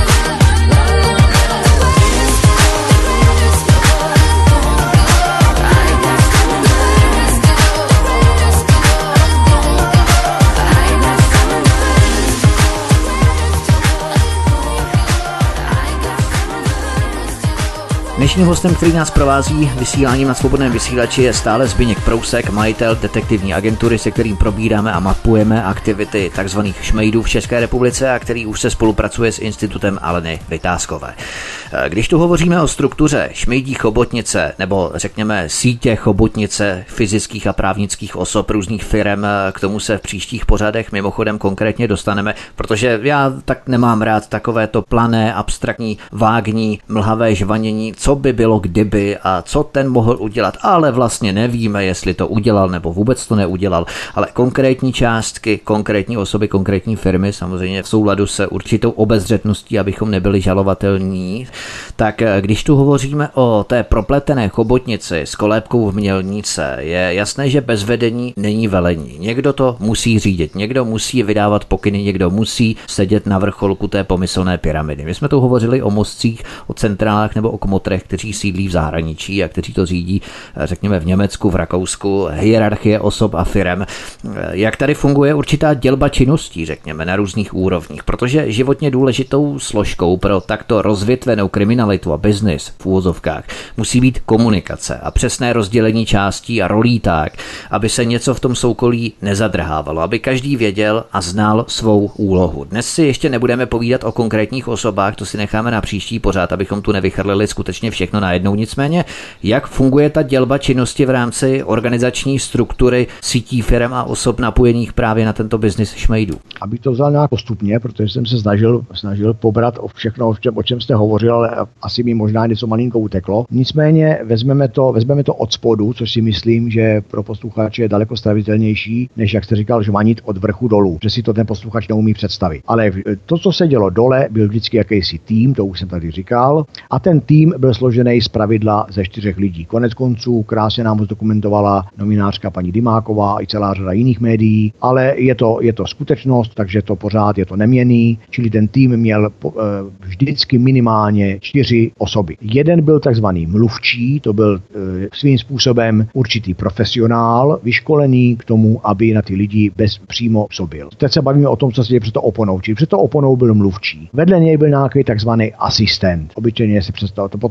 Dnešním hostem, který nás provází vysíláním na Svobodném vysílači, je stále Zbyněk Prousek, majitel detektivní agentury, se kterým probíráme a mapujeme aktivity tzv. šmejdů v České republice a který už se spolupracuje s institutem Aleny Vytázkové. Když tu hovoříme o struktuře šmejdí chobotnice, nebo řekněme sítě chobotnice fyzických a právnických osob různých firem, k tomu se v příštích pořadech mimochodem konkrétně dostaneme, protože já tak nemám rád takovéto plané, abstraktní, vágní, mlhavé žvanění, co by bylo kdyby a co ten mohl udělat, ale vlastně nevíme, jestli to udělal nebo vůbec to neudělal, ale konkrétní částky, konkrétní osoby, konkrétní firmy, samozřejmě v souladu se určitou obezřetností, abychom nebyli žalovatelní. Tak když tu hovoříme o té propletené chobotnici s kolébkou v mělnice, je jasné, že bez vedení není velení. Někdo to musí řídit, někdo musí vydávat pokyny, někdo musí sedět na vrcholku té pomyslné pyramidy. My jsme tu hovořili o mostcích, o centrálách nebo o kmotrech, kteří sídlí v zahraničí a kteří to řídí, řekněme, v Německu, v Rakousku, hierarchie osob a firem. Jak tady funguje určitá dělba činností, řekněme, na různých úrovních, protože životně důležitou složkou pro takto rozvětvenou kriminalitu a biznis v úvozovkách musí být komunikace a přesné rozdělení částí a rolí tak, aby se něco v tom soukolí nezadrhávalo, aby každý věděl a znal svou úlohu. Dnes si ještě nebudeme povídat o konkrétních osobách, to si necháme na příští pořád, abychom tu nevychrlili skutečně všechno najednou. Nicméně, jak funguje ta dělba činnosti v rámci organizační struktury sítí firem a osob napojených právě na tento biznis šmejdů? Abych to vzal nějak postupně, protože jsem se snažil, snažil pobrat o všechno, o čem, o čem jste hovořil, ale asi mi možná něco malinko uteklo. Nicméně vezmeme to, vezmeme to od spodu, což si myslím, že pro posluchače je daleko stravitelnější, než jak jste říkal, žvanit od vrchu dolů, že si to ten posluchač neumí představit. Ale to, co se dělo dole, byl vždycky jakýsi tým, to už jsem tady říkal, a ten tým byl složený z pravidla ze čtyřech lidí. Konec konců krásně nám zdokumentovala novinářka paní Dymáková i celá řada jiných médií, ale je to, je to skutečnost, takže to pořád je to neměnný, čili ten tým měl po, e, vždycky minimálně čtyři osoby. Jeden byl takzvaný mluvčí, to byl e, svým způsobem určitý profesionál, vyškolený k tomu, aby na ty lidi bez přímo působil. Teď se bavíme o tom, co se děje před to oponou, čili před to oponou byl mluvčí. Vedle něj byl nějaký takzvaný asistent. Obyčejně si představil, to potom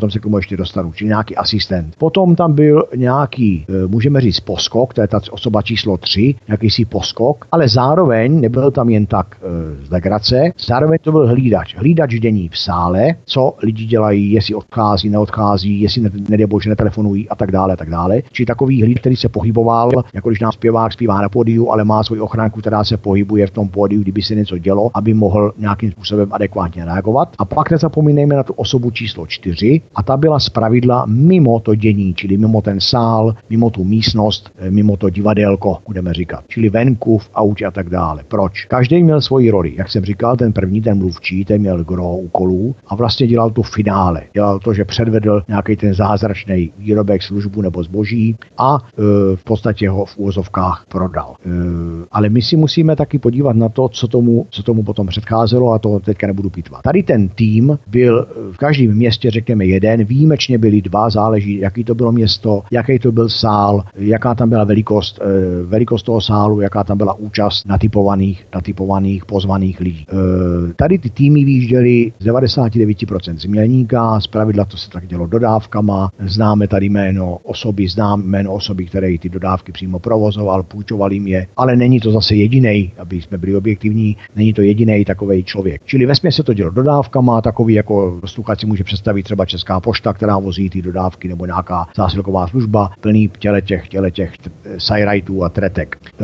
potom se k tomu ještě dostanu, čili nějaký asistent. Potom tam byl nějaký, můžeme říct, poskok, to je ta osoba číslo tři, jakýsi poskok, ale zároveň nebyl tam jen tak z legrace, zároveň to byl hlídač. Hlídač dění v sále, co lidi dělají, jestli odchází, neodchází, jestli nedej bože netelefonují a tak dále, tak dále. Čili takový hlídač, který se pohyboval, jako když nám zpěvák zpívá na pódiu, ale má svoji ochránku, která se pohybuje v tom pódiu, kdyby se něco dělo, aby mohl nějakým způsobem adekvátně reagovat. A pak nezapomínejme na tu osobu číslo čtyři a ta byla zpravidla mimo to dění, čili mimo ten sál, mimo tu místnost, mimo to divadélko, budeme říkat. Čili venku, v autě a tak dále. Proč? Každý měl svoji roli. Jak jsem říkal, ten první, ten mluvčí, ten měl gro úkolů a vlastně dělal tu finále. Dělal to, že předvedl nějaký ten zázračný výrobek, službu nebo zboží a e, v podstatě ho v úvozovkách prodal. E, ale my si musíme taky podívat na to, co tomu, co tomu potom předcházelo a to teďka nebudu pitvat. Tady ten tým byl v každém městě, řekněme jeden, výjimečně byli dva, záleží, jaký to bylo město, jaký to byl sál, jaká tam byla velikost, e, velikost toho sálu, jaká tam byla účast natypovaných, natypovaných, pozvaných lidí. E, tady ty týmy výjížděly z devadesát devět procent z Mělníka, zpravidla to se tak dělo dodávkama, známe tady jméno osoby, znám jméno osoby, které ty dodávky přímo provozoval, půjčoval jim je, ale není to zase jedinej, aby jsme byli objektivní, není to jedinej takovej člověk. Čili vesměs se to dělo dodávkama, takový jako posluchač si může představit třeba Česká pošta, která vozí ty dodávky, nebo nějaká zásilková služba, plný těle těch, těle těch sajrajtů a tretek. E,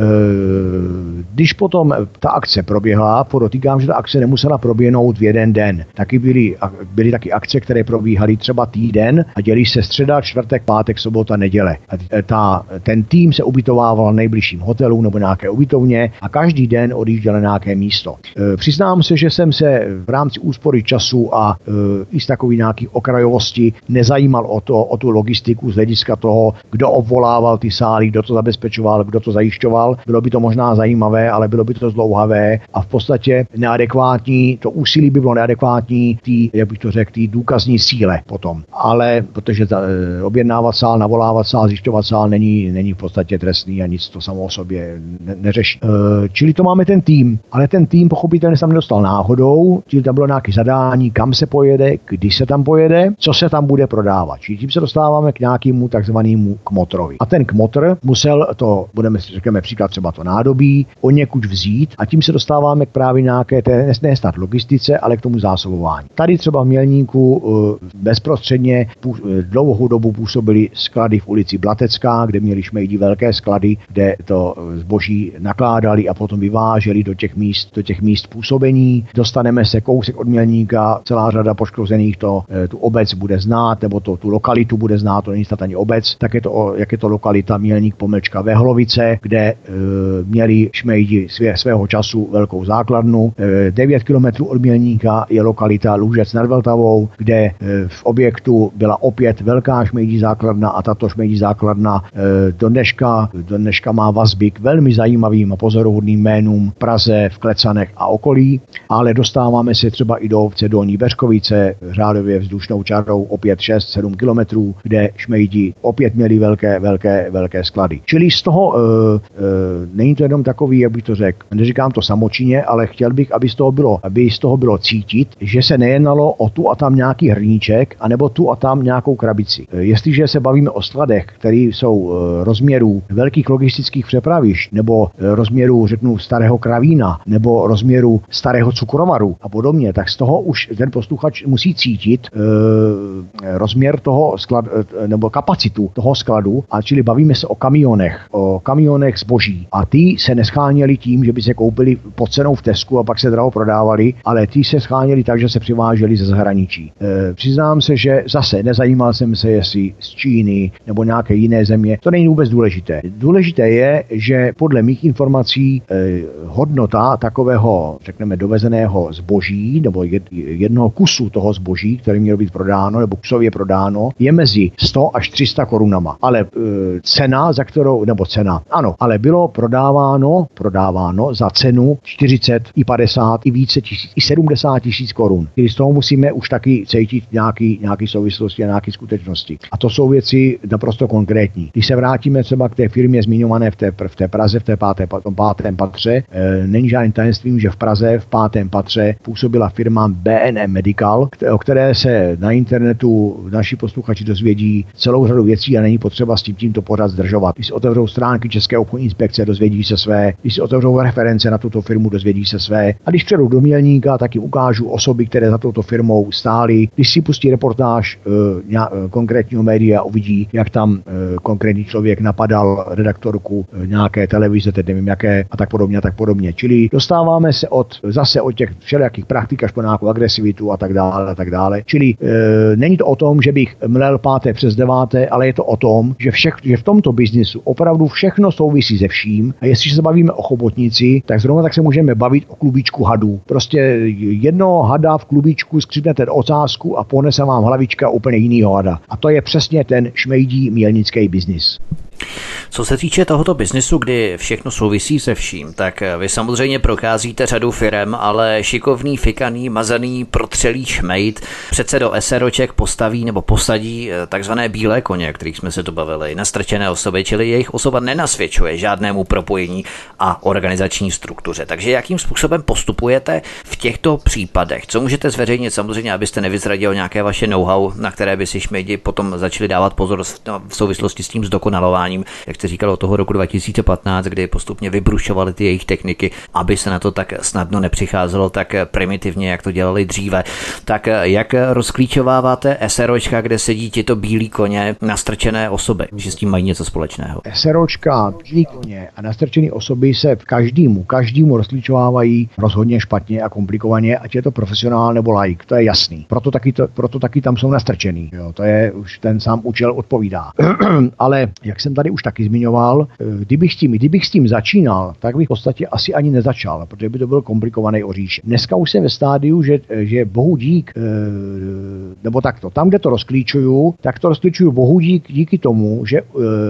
když potom ta akce proběhla, podotýkám, že ta akce nemusela proběhnout v jeden den. Taky byly, byly taky akce, které probíhaly třeba týden a dělí se středa, čtvrtek, pátek, sobota, neděle. A ta, ten tým se ubytovával v nejbližším hotelu nebo nějaké ubytovně a každý den odjížděl na nějaké místo. E, přiznám se, že jsem se v rámci úspory času a e, i z takový nějaký okrajovosti nezajímal o to, o tu logistiku z hlediska toho, kdo obvolával ty sály, kdo to zabezpečoval, kdo to zajišťoval. Bylo by to možná zajímavé, ale bylo by to zdlouhavé a v podstatě neadekvátní, to úsilí by bylo neadekvátní tý, jak bych to řekl, tý důkazní síle potom. Ale protože ta, e, objednávat sál, navolávat sál, zjišťovat sál není, není v podstatě trestný a nic to samo o sobě ne, neřeší. E, čili to máme ten tým, ale ten tým pochopitelně se tam nedostal náhodou, čili tam bylo nějaké zadání, kam se pojede, kdy se tam pojede, co se tam bude prodávat. Čili tím se dostáváme k nějakému takzvanému kmotrovi. A ten kmotr musel to, budeme si řekněme příklad třeba to nádobí, o někud vzít a tím se dostáváme k právě nějaké té ne snad logistice, ale k tomu zásobování. Tady třeba v Mělníku bezprostředně dlouhou dobu působily sklady v ulici Blatecká, kde měli šmejdi velké sklady, kde to zboží nakládali a potom vyváželi do těch míst, do těch míst působení. Dostaneme se kousek od Mělníka, celá řada poškozených to tu obec bude znát, nebo to, tu lokalitu bude znát, to není snad ani obec, tak je to, jak je to lokalita Mělník pomlčka Vehlovice, kde e, měli šmejdi svě, svého času velkou základnu. E, devět kilometrů od Mělníka je lokalita Lužec nad Vltavou, kde e, v objektu byla opět velká šmejdí základna a tato šmejdí základna e, do dneška, do dneška má vazby k velmi zajímavým a pozoruhodným jménům v Praze, v Klecanech a okolí, ale dostáváme se třeba i do obce Dolní Beřkovice, řádově vzdušnou čarou opět šest sedm kilometrů, kde šmejdi opět měli velké, velké, velké sklady. Čili z toho e, e, není to jenom takový, jak bych to řekl, neříkám to samočinně, ale chtěl bych, aby z toho bylo, aby z toho bylo cítit, že se nejednalo o tu a tam nějaký hrníček, anebo tu a tam nějakou krabici. E, jestliže se bavíme o skladech, které jsou e, rozměrů velkých logistických přepravišť, nebo e, rozměrů, řeknu, starého kravína, nebo rozměru starého cukrovaru a podobně, tak z toho už ten posluchač musí cítit e, rozměr toho skladu, e, nebo kapacitu toho skladu, a čili bavíme se o kamionech, o kamionech zboží. A ty se nescháněli tím, že by se koupili pod cenou v Tesku a pak se draho prodávali, ale ty se scháněli tak, že se přiváželi ze zahraničí. E, přiznám se, že zase nezajímal jsem se, jestli z Číny nebo nějaké jiné země. To není vůbec důležité. Důležité je, že podle mých informací e, hodnota takového, řekneme, dovezeného zboží nebo jednoho kusu toho zboží, který mělo být prodáno nebo kusově prodáno, je mezi sto až tři sta korunama. Ale e, cena, za kterou, nebo cena, ano, ale bylo prodáváno, prodáváno za cenu čtyřicet, i padesát, i více tisíc, i sedmdesát tisíc korun. Když z toho musíme už taky cítit nějaký, nějaký souvislosti a nějaké skutečnosti. A to jsou věci naprosto konkrétní. Když se vrátíme třeba k té firmě zmiňované v té, v té Praze, v té páté, tom pátém patře, e, není žádným tajemstvím, že v Praze v pátém patře působila firma B N M Medical, o které se na internetu internetu naši posluchači dozvědí celou řadu věcí a není potřeba s tím tímto pořád zdržovat. Když si otevřou stránky České obchodní inspekce, dozvědí se své, když si otevřou reference na tuto firmu, dozvědí se své. A když přijdou do Mělníka, tak jim ukážu osoby, které za touto firmou stály. Když si pustí reportáž uh, konkrétního média, uvidí, jak tam uh, konkrétní člověk napadal redaktorku uh, nějaké televize, teď nevím jaké, a tak podobně, a tak podobně. Čili dostáváme se od zase od těch všelijakých praktik až po nějakou agresivitu a tak dále, a tak dále. Čili e, není to o tom, že bych mlel páté přes deváté, ale je to o tom, že, všech, že v tomto biznisu opravdu všechno souvisí se vším. A jestliže se bavíme o chobotnici, tak zrovna tak se můžeme bavit o klubíčku hadů. Prostě jednoho hada v klubíčku skřipnete ocásku a ponese vám hlavička úplně jinýho hada. A to je přesně ten šmejdí mělnický biznis. Co se týče tohoto biznesu, kdy všechno souvisí se vším, tak vy samozřejmě procházíte řadu firem, ale šikovný, fikaný, mazaný, protřelý šmejd přece do SROček postaví nebo posadí takzvané bílé koně, kterých jsme se tu bavili, nastrčené osoby, čili jejich osoba nenasvědčuje žádnému propojení a organizační struktuře. Takže jakým způsobem postupujete v těchto případech? Co můžete zveřejnit samozřejmě, abyste nevyzradil nějaké vaše know-how, na které by si šmejdi potom začali dávat pozor v souvislosti s tím zdokonalováním, jak jste říkal, od toho roku dva tisíce patnáct, kdy postupně vybrušovaly ty jejich techniky, aby se na to tak snadno nepřicházelo tak primitivně, jak to dělali dříve. Tak jak rozklíčováváte SROčka, kde sedí tito bílí koně, nastrčené osoby, že s tím mají něco společného? SROčka, bílí koně a nastrčené osoby se v každému, každému rozklíčovávají rozhodně špatně a komplikovaně, ať je to profesionál nebo laik, to je jasný. Proto taky, to, proto taky tam jsou nastrčený. Jo, to je už ten sám účel odpovídá. Ale jak jsem tady už taky zmiňoval, kdybych s tím, kdybych s tím začínal, tak bych v podstatě asi ani nezačal, protože by to byl komplikovaný oříšek. Dneska už jsem ve stádiu, že, že bohu dík, nebo takto, tam, kde to rozklíčuju, tak to rozklíčuju bohu dík díky tomu, že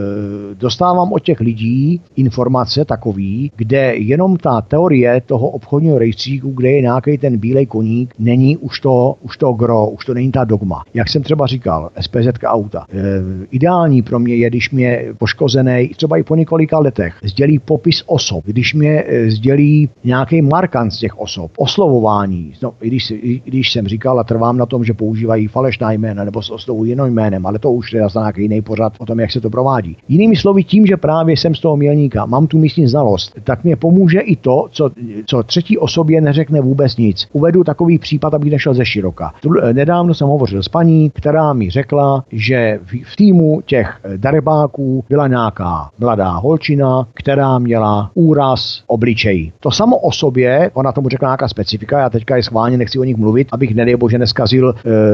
dostávám od těch lidí informace takový, kde jenom ta teorie toho obchodního rejstříku, kde je nějaký ten bílej koník, není už to, už to gro, už to není ta dogma. Jak jsem třeba říkal, S P Z auta. Ideální pro mě je, když mě poškozený, třeba i po několika letech, sdělí popis osob, když mě sdělí nějaký markant z těch osob, oslovování, no, i když, i když jsem říkal a trvám na tom, že používají falešná jména nebo s oslovují jiným jménem, ale to už je zase nějaký jiný pořad o tom, jak se to provádí. Jinými slovy, tím, že právě jsem z toho Mělníka, mám tu místní znalost, tak mě pomůže i to, co, co třetí osobě neřekne vůbec nic. Uvedu takový případ, abych nešel ze široka. Nedávno jsem hovořil s paní, která mi řekla, že v, v týmu těch darebáků byla nějaká mladá holčina, která měla úraz obličeji. To samo o sobě, ona tomu řekla nějaká specifika, já teďka je schválně nechci o nich mluvit, abych nedej bože neskazil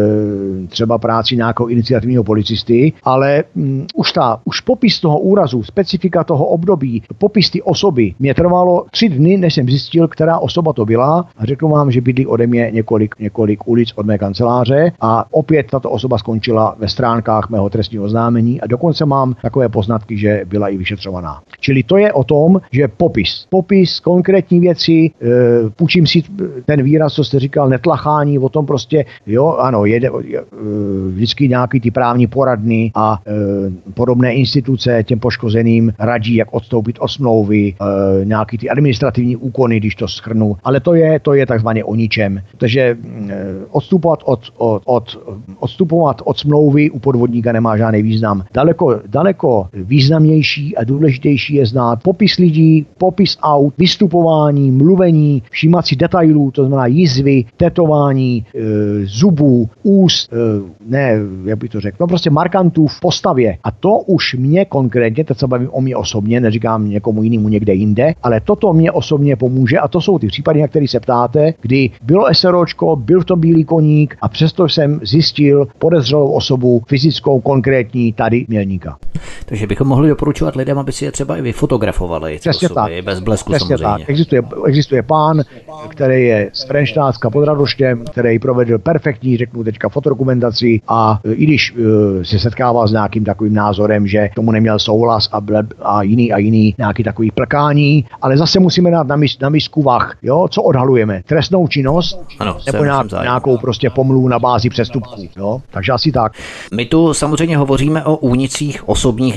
e, třeba práci nějakého iniciativního policisty, ale m, už ta, už popis toho úrazu, specifika toho období, popis ty osoby, mě trvalo tři dny, než jsem zjistil, která osoba to byla a řekl vám, že bydlí ode mě několik, několik ulic od mé kanceláře a opět tato osoba skončila ve stránkách mého trestního oznámení a dokonce mám takové poznatky, že byla i vyšetřovaná. Čili to je o tom, že popis. Popis konkrétní věci, e, půjčím si ten výraz, co jste říkal, netlachání, o tom prostě, jo, ano, jede, e, vždycky nějaký ty právní poradny a e, podobné instituce těm poškozeným radí, jak odstoupit od smlouvy, e, nějaký ty administrativní úkony, když to shrnu, ale to je, to je takzvaně o ničem. Takže e, odstupovat od, od, od, odstupovat od smlouvy u podvodníka nemá žádný význam. Daleko, daleko významnější a důležitější je znát popis lidí, popis aut, vystupování, mluvení, všímat si detailů, to znamená jizvy, tetování, e, zubů, úst, e, ne, jak bych to řekl, no prostě markantů v postavě. A to už mě konkrétně, teď se bavím o mě osobně, neříkám někomu jinému někde jinde, ale toto mě osobně pomůže a to jsou ty případy, na které se ptáte, kdy bylo SROčko, byl v tom bílý koník a přesto jsem zjistil podezřelou osobu fyzickou, konkrétní tady Mělníka. Takže bychom mohli doporučovat lidem, aby si je třeba i vyfotografovali. Přesně tak. Bez blesku Přesně samozřejmě. Tak. Existuje, existuje pán, který je z Frenštátska pod Radoštěm, který provedl perfektní, řeknu teďka, fotodokumentaci a i když uh, se setkával s nějakým takovým názorem, že tomu neměl souhlas a, ble, a jiný a jiný nějaký takový plkání, ale zase musíme dát na, mis, na misku vah, jo, co odhalujeme? Trestnou činnost ano, nebo nějak, nějakou prostě pomluvu na bázi přestupků, jo? Takže asi tak. My tu samozřejmě hovoříme o únicích osobních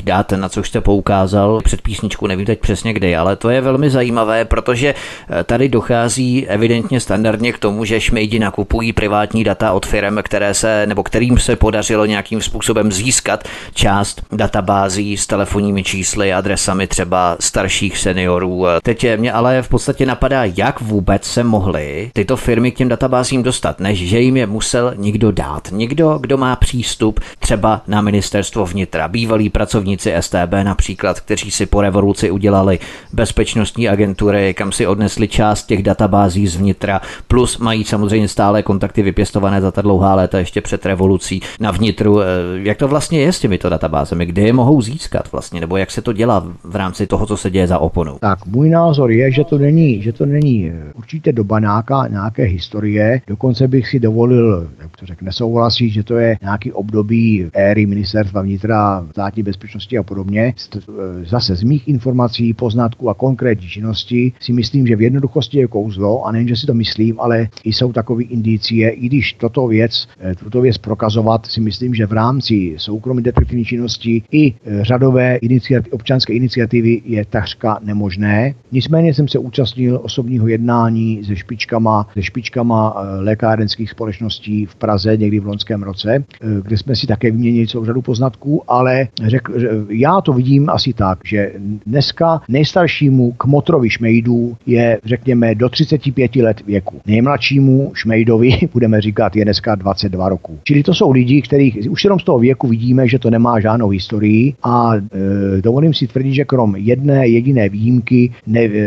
dat, na což jste poukázal před písničku, nevím teď přesně kdy, ale to je velmi zajímavé, protože tady dochází evidentně standardně k tomu, že šmejdi nakupují privátní data od firem, které se, nebo kterým se podařilo nějakým způsobem získat část databází s telefonními čísly, adresami třeba starších seniorů. Teď mě ale v podstatě napadá, jak vůbec se mohly tyto firmy k těm databázím dostat, než že jim je musel někdo dát. Někdo, kdo má přístup třeba na ministerstvo vnitra, bývalí pracovníci S T B například, kteří si po revoluci udělali bezpečnostní agentury, kam si odnesli část těch databází z vnitra, plus mají samozřejmě stále kontakty vypěstované za ta dlouhá léta ještě před revolucí na vnitru. Jak to vlastně je s těmito databázemi? Kde je mohou získat vlastně? Nebo jak se to dělá v rámci toho, co se děje za oponou? Tak můj názor je, že to není, že to není určitě doba nějaká, nějaké historie. Dokonce bych si dovolil, jak to řekne, souhlasit, že to je nějaký období éry ministerstva vnitra, státní bezpečnosti a podobně. Zase z mých informací, poznatků a konkrétní činnosti si myslím, že v jednoduchosti je kouzlo, a nejen, že si to myslím, ale jsou takové indicie, i když toto věc, tuto věc prokazovat, si myslím, že v rámci soukromé detektivní činnosti i řadové iniciativy, občanské iniciativy je takřka nemožné. Nicméně jsem se účastnil osobního jednání se špičkama, se špičkama lékárenských společností v Praze někdy v loňském roce, kde jsme si také vyměnili celou řadu poznatků, ale řekl, já to vidím asi tak, že dneska nejstaršímu kmotrovi šmejdů je, řekněme, do třicet pět let věku. Nejmladšímu šmejdovi, budeme říkat, je dneska dvacet dva roků. Čili to jsou lidi, kterých už jenom z toho věku vidíme, že to nemá žádnou historii a e, dovolím si tvrdit, že krom jedné jediné výjimky ne, e,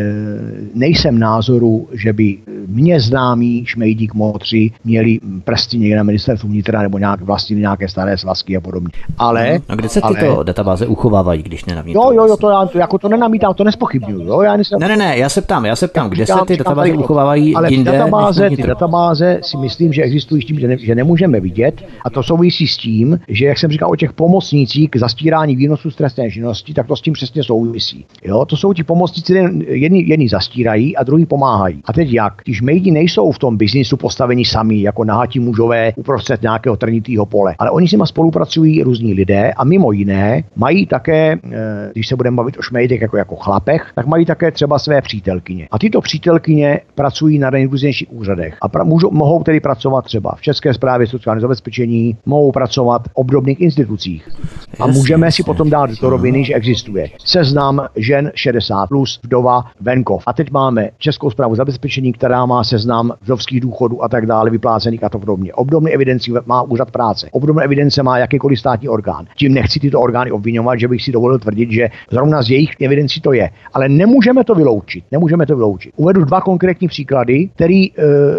nejsem názoru, že by mě známí šmejdí kmotři měli prsty někde na ministerstvu vnitra nebo nějak vlastnili nějaké staré svazky a podobně. Ale... A kde se tyto ale, databáze uchovávají, když ne na vnitru? Jo, jo, jo, to já to, jako to nenamítám, to nespochybnuju. Jo, já nejsem, ne, ne, ne, já se ptám, já se ptám, kde říkám, se ty databáze tady, uchovávají ale jinde? Ale databáze, ty databáze si myslím, že existují s tím, že, ne, že nemůžeme vidět, a to souvisí s tím, že jak jsem říkal o těch pomocnících k zastírání výnosů z trestné činnosti, tak to s tím přesně souvisí. Jo, to jsou ti pomocníci, jedni, jedni zastírají a druhý pomáhají. A teď jak? Ti šmejdi nejsou v tom biznisu postaveni sami jako nahatí mužové uprostřed nějakého trnitého pole, ale oni s nimi spolupracují různí lidé a mimo jiné mají také, když se budeme bavit o šmejdech jako, jako chlapech, tak mají také třeba své přítelkyně. A tyto přítelkyně pracují na nejrůznějších úřadech a pra, můžou, mohou tedy pracovat třeba v České správě sociálního zabezpečení, mohou pracovat v obdobných institucích. A můžeme si potom dát do roviny, že existuje seznam žen šedesát plus, vdova, venkov. A teď máme Českou správu zabezpečení, která má seznam vdovských důchodů a tak dále, vyplácených a to podobně. Obdobné evidenci má úřad práce. Obdobné evidence má jakýkoliv státní orgán. Tím nechci tyto orgány obviňovat, že bych si dovolil tvrdit, že zrovna z jejich evidencí to je. Ale nemůžeme to vyloučit. Nemůžeme to vyloučit. Uvedu dva konkrétní příklady, který,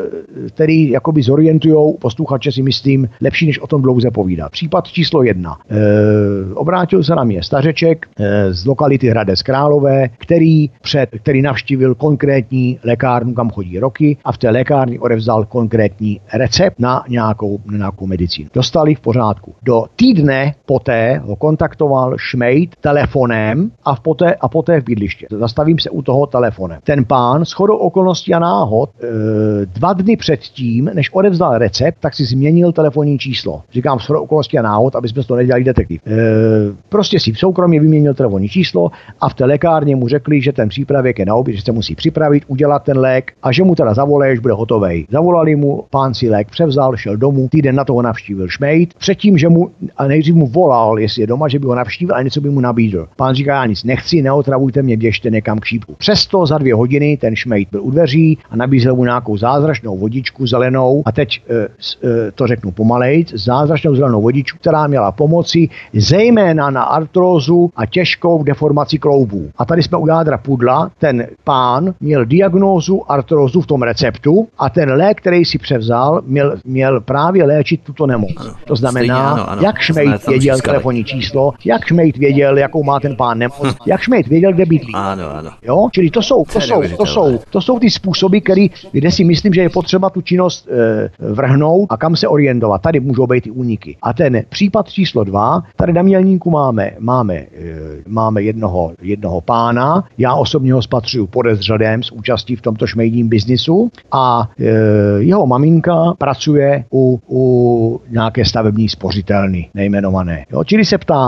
který jakoby zorientujou posluchače, si myslím, lepší, než o tom dlouze povídat. Případ číslo jedna. E, obrátil se na mě stařeček e, z lokality Hradec Králové, který, před, který navštívil konkrétní lékárnu, kam chodí roky, a v té lékárně odevzdal konkrétní recept na nějakou, na nějakou medicínu. Dostali v pořádku. Do týdne poté ho kontaktoval šmejd telefonem a, v poté, a poté v bydliště. Zastavím se u toho telefonem. Ten pán shodou okolností a náhod e, dva dny předtím, než odevzdal recept, tak si změnil telefonní číslo. Říkám shodou okolností a náhod, aby jsme to nedělali detektiv. E, prostě si v soukromí vyměnil telefonní číslo a v té lékárně mu řekli, že ten přípravek je na oběd, že se musí připravit, udělat ten lék a že mu teda zavolají, že bude hotovej. Zavolali mu, pán si lék převzal, šel domů, týden na to ho navštívil šmejd. Předtím, že mu a nejdřív mu volal, jestli je doma, že by ho navštívil a něco by mu nabídl. Pán říká, já nic nechci, neotravujte mě, běžte někam k šípku. Přesto za dvě hodiny ten šmejd byl u dveří a nabízel mu nějakou zázračnou vodičku zelenou a teď e, e, to řeknu pomalejc, zázračnou zelenou vodičku, která měla pomoci zejména na artrózu a těžkou deformaci kloubů. A tady jsme u jádra pudla, ten pán měl diagnózu artrózu v tom receptu a ten lék, který si převzal, měl, měl právě léčit tuto nemoc. Ano, to znamená, stejně, ano, ano. Jak šmejd věděl telefonní číslo, jak šmejd věděl, jakou má ten pán nemoc, jak šmejd věděl, kde bydlí. Ano, ano. Jo? Čili to jsou, to jsou, to jsou, to jsou ty způsoby, který, kde si myslím, že je potřeba tu činnost e, vrhnout a kam se orientovat. Tady můžou být i úniky. A ten případ číslo dva, tady na Mělníku máme, máme, e, máme jednoho, jednoho pána, já osobně ho spatřuju podezřelém s účastí v tomto šmejdním biznisu a e, jeho maminka pracuje u, u nějaké stavební spořitelny nejmenované. Jo? Čili se ptám, má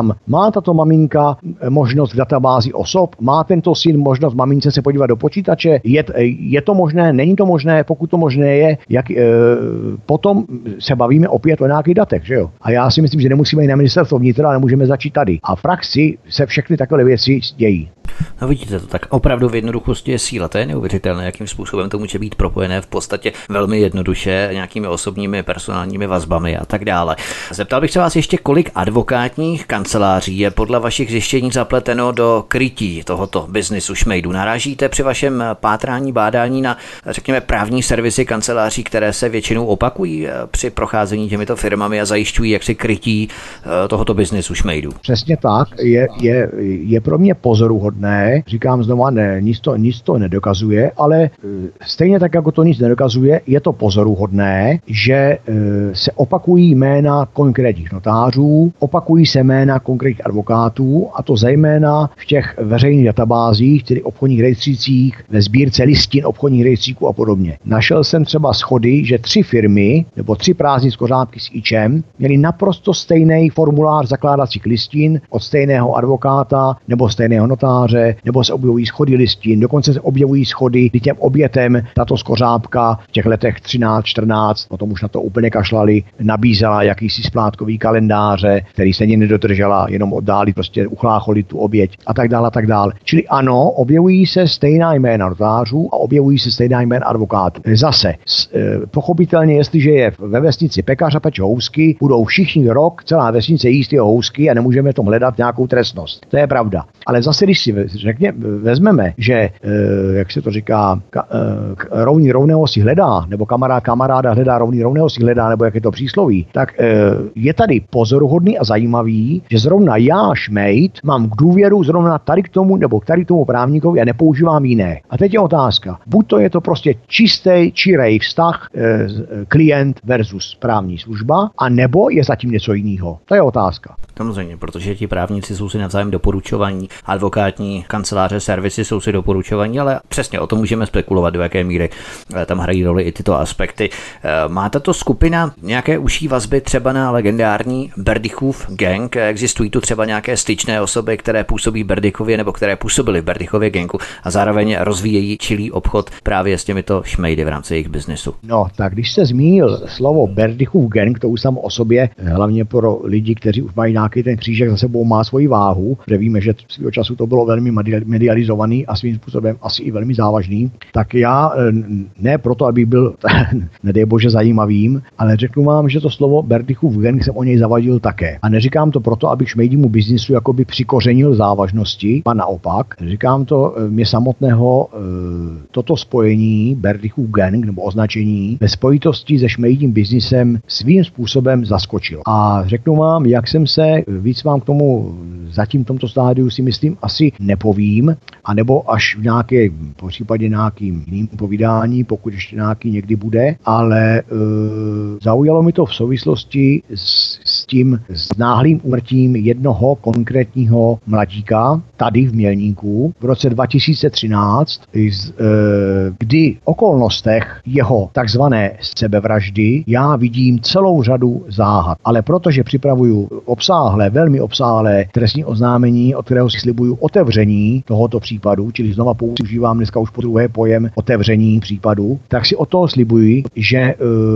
Má tato maminka možnost v databázi osob? Má tento syn možnost mamince se podívat do počítače? Je, je to možné? Není to možné? Pokud to možné je, jak, e, potom se bavíme opět o nějakých datech, že jo? A já si myslím, že nemusíme jít na ministerstvo vnitra, ale můžeme začít tady. A v praxi se všechny takové věci dějí. No vidíte to, tak opravdu v jednoduchosti je síla, to je neuvěřitelné, jakým způsobem to může být propojené v podstatě velmi jednoduše nějakými osobními personálními vazbami a tak dále. Zeptal bych se vás ještě, kolik advokátních kanceláří je podle vašich zjištění zapleteno do krytí tohoto biznisu šmejdů. Narážíte při vašem pátrání, bádání na, řekněme, právní servisy kanceláří, které se většinou opakují při procházení těmito firmami a zajišťují jaksi krytí tohoto biznisu šmejdů? Přesně tak, je, je, je pro mě pozoruhodné. Říkám znova, ne, nic to, nic to nedokazuje, ale stejně tak, jako to nic nedokazuje, je to pozoruhodné, že se opakují jména konkrétních notářů, opakují se jména konkrétních advokátů, a to zejména v těch veřejných databázích, tedy obchodních rejstřících, ve sbírce listin obchodních rejstříků a podobně. Našel jsem třeba schody, že tři firmy nebo tři prázdní skořápky s ičem měly naprosto stejný formulář zakládacích listin od stejného advokáta nebo stejného notáře, nebo se objevují schody listin, dokonce se objevují schody, kdy těm obětem tato skořápka v těch letech třináct čtrnáct, potom už na to úplně kašlali, nabízela jakýsi splátkový kalendáře, který se ani nedodržela, jenom oddáli, prostě uchlácholi tu oběť a tak dále a tak dále. Čili ano, objevují se stejná jména notářů a objevují se stejná jména advokátů. Zase, pochopitelně, jestliže je ve vesnici pekař a peče housky, budou všichni rok, celá vesnice jíst jeho housky a nemůžeme v tom hledat nějakou trestnost. To je pravda. Ale zase, když si řekně, vezmeme, že, e, jak se to říká, ka, e, rovný rovného si hledá, nebo kamarád kamaráda hledá, rovný rovného si hledá, nebo jak je to přísloví, tak e, je tady pozoruhodný a zajímavý, že zrovna já, šmejd, mám k důvěru zrovna tady k tomu, nebo k tady k tomu právníkovi a nepoužívám jiné. A teď je otázka. Buď to je to prostě čistý, čirej vztah e, klient versus právní služba, a nebo je zatím něco jiného. To je otázka. Samozřejmě, protože ti právníci jsou si navzájem doporučovaní, advokátní kanceláře, servisy jsou si doporučovaní, ale přesně o tom můžeme spekulovat, do jaké míry tam hrají roli i tyto aspekty. Má tato skupina nějaké užší vazby třeba na legendární Berdychův gang? Existují tu třeba nějaké styčné osoby, které působí v Berdychově nebo které působily v Berdychově gangu a zároveň rozvíjejí čilý obchod právě s těmito šmejdy v rámci jejich biznesu? No, tak když jste zmínil slovo Berdychův gang, to už samo o sobě, hlavně pro lidi, kteří už mají nějaký ten křížek za sebou, má svoji váhu, že víme, že svého času to bylo velmi medializovaný a svým způsobem asi i velmi závažný, tak já ne proto, aby byl, nedej bože, zajímavým, ale řeknu vám, že to slovo Berdychův gang jsem o něj zavadil také. A neříkám to proto, abych šmejdímu biznisu jakoby přikořenil závažnosti, a naopak, říkám to mě samotného, toto spojení Berdychův gang nebo označení ve spojitosti se šmejdím biznisem svým způsobem zaskočil. A řeknu vám, jak jsem se, víc vám k tomu zatím v tomto stádiu si myslím asi nepovím, anebo až v nějaké, po případě nějakým jiným povídání, pokud ještě nějaký někdy bude, ale e, zaujalo mi to v souvislosti s, s tím s náhlým úmrtím jednoho konkrétního mladíka tady v Mělníku v roce dva tisíce třináct, z, e, kdy v okolnostech jeho takzvané sebevraždy já vidím celou řadu záhad, ale protože připravuju obsáhlé, velmi obsáhlé trestní oznámení, od kterého si slibuju otevření tohoto případu, čili znova používám dneska už po druhé pojem otevření případu, tak si od toho slibuji, že e,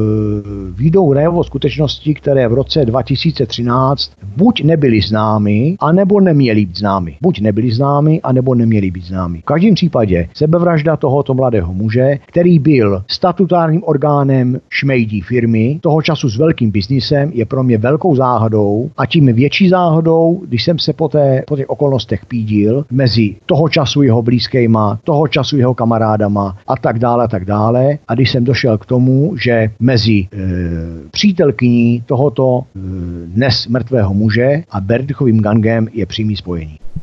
vyjdou najevo skutečnosti, které v roce dva tisíce třináct buď nebyly známy, anebo neměly být známy. Buď nebyly známy, anebo neměly být známy. V každém případě sebevražda tohoto mladého muže, který byl statutárním orgánem šmejdí firmy, toho času s velkým biznisem, je pro mě velkou záhadou, a tím větší záhadou, když jsem se po, té, po těch okolnostech pídil mezi toho času jeho blízkejma, toho času jeho kamarádama a tak dále a tak dále. A když jsem došel k tomu, že mezi e, přítelkyní tohoto e, dnes mrtvého muže a Berdychovým gangem je přímý spojení.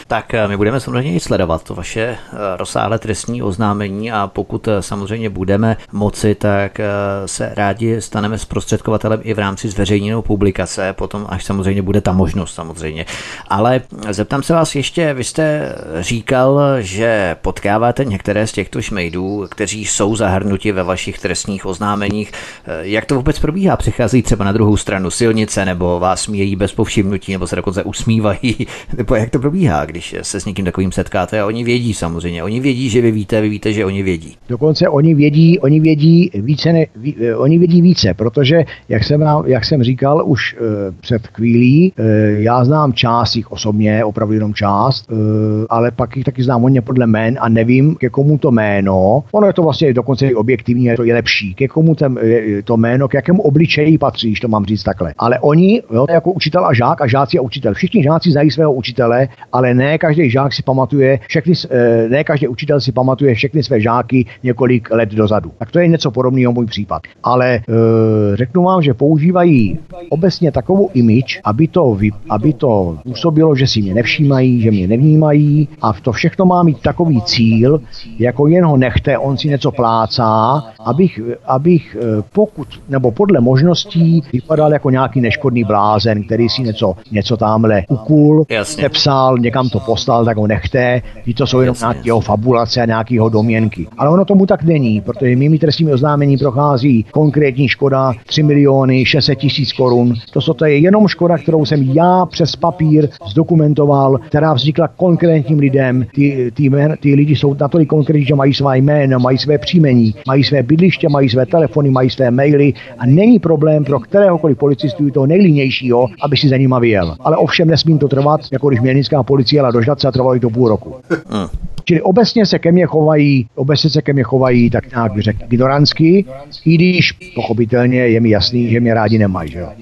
Tak my budeme samozřejmě i sledovat to vaše rozsáhlé trestní oznámení a pokud samozřejmě budeme moci, tak se rádi staneme zprostředkovatelem i v rámci zveřejněnou publikace, potom až samozřejmě bude ta možnost samozřejmě. Ale zeptám se vás ještě, vy jste říkal, že potkáváte některé z těchto šmejdů, kteří jsou zahrnuti ve vašich trestních oznámeních. Jak to vůbec probíhá? Přichází třeba na druhou stranu silnice, nebo vás smějí bez povšimnutí, nebo se dokonce usmívají, nebo jak to probíhá, když se s někým takovým setkáte a oni vědí samozřejmě. Oni vědí, že vy víte, vy víte, že oni vědí. Dokonce oni vědí, oni vědí více, ne, ví, oni vědí více, protože, jak jsem, jak jsem říkal už uh, před chvílí, uh, já znám část jich osobně, opravdu jenom část, uh, ale pak jich taky znám hodně podle jmén a nevím, ke komu to jméno, ono je to vlastně dokonce i objektivní, to je lepší, ke komu ten, to jméno, k jakému obličeji patří, když to mám říct takhle. Ale oni, jo, jako učitel a žák a žáci a učitel, všichni žáci znají svého učitele, ale ne každý žák si pamatuje, všechny, ne každý učitel si pamatuje všechny své žáky několik let dozadu. Tak to je něco podobného můj případ. Ale e, řeknu vám, že používají obecně takovou image, aby to, aby to působilo, že si mě nevšímají, že mě nevnímají a to všechno má mít takový cíl, jako jen ho nechte, on si něco plácá, abych, abych pokud, nebo podle možností vypadal jako nějaký neškodný blázen, který si něco, něco tamhle ukul, nepsal, někam to poslal, tak ho nechte, že to jsou jenom nějakého fabulace a nějakého domněnky. Ale ono tomu tak není, protože mými trestními oznámení prochází konkrétní škoda tři miliony šest set tisíc korun. To, co to je jenom škoda, kterou jsem já přes papír zdokumentoval, která vznikla konkrétním lidem. Ty, ty, ty lidi jsou natolik konkrétní, že mají svá jména, mají své příjmení, mají své bydliště, mají své telefony, mají své maily a není problém pro kteréhokoliv policistu toho nejlínějšího, aby si za nima vyjel. Ale ovšem nesmím to trvat, jako když mělnická policie jela do Žatce a trvalo jí to půl roku. Čili obecně se ke mně chovají, obecně se ke mně chovají tak nějak bych řekl ignorantsky, i když pochopitelně je mi jasný, že mě rádi nemají, že jo.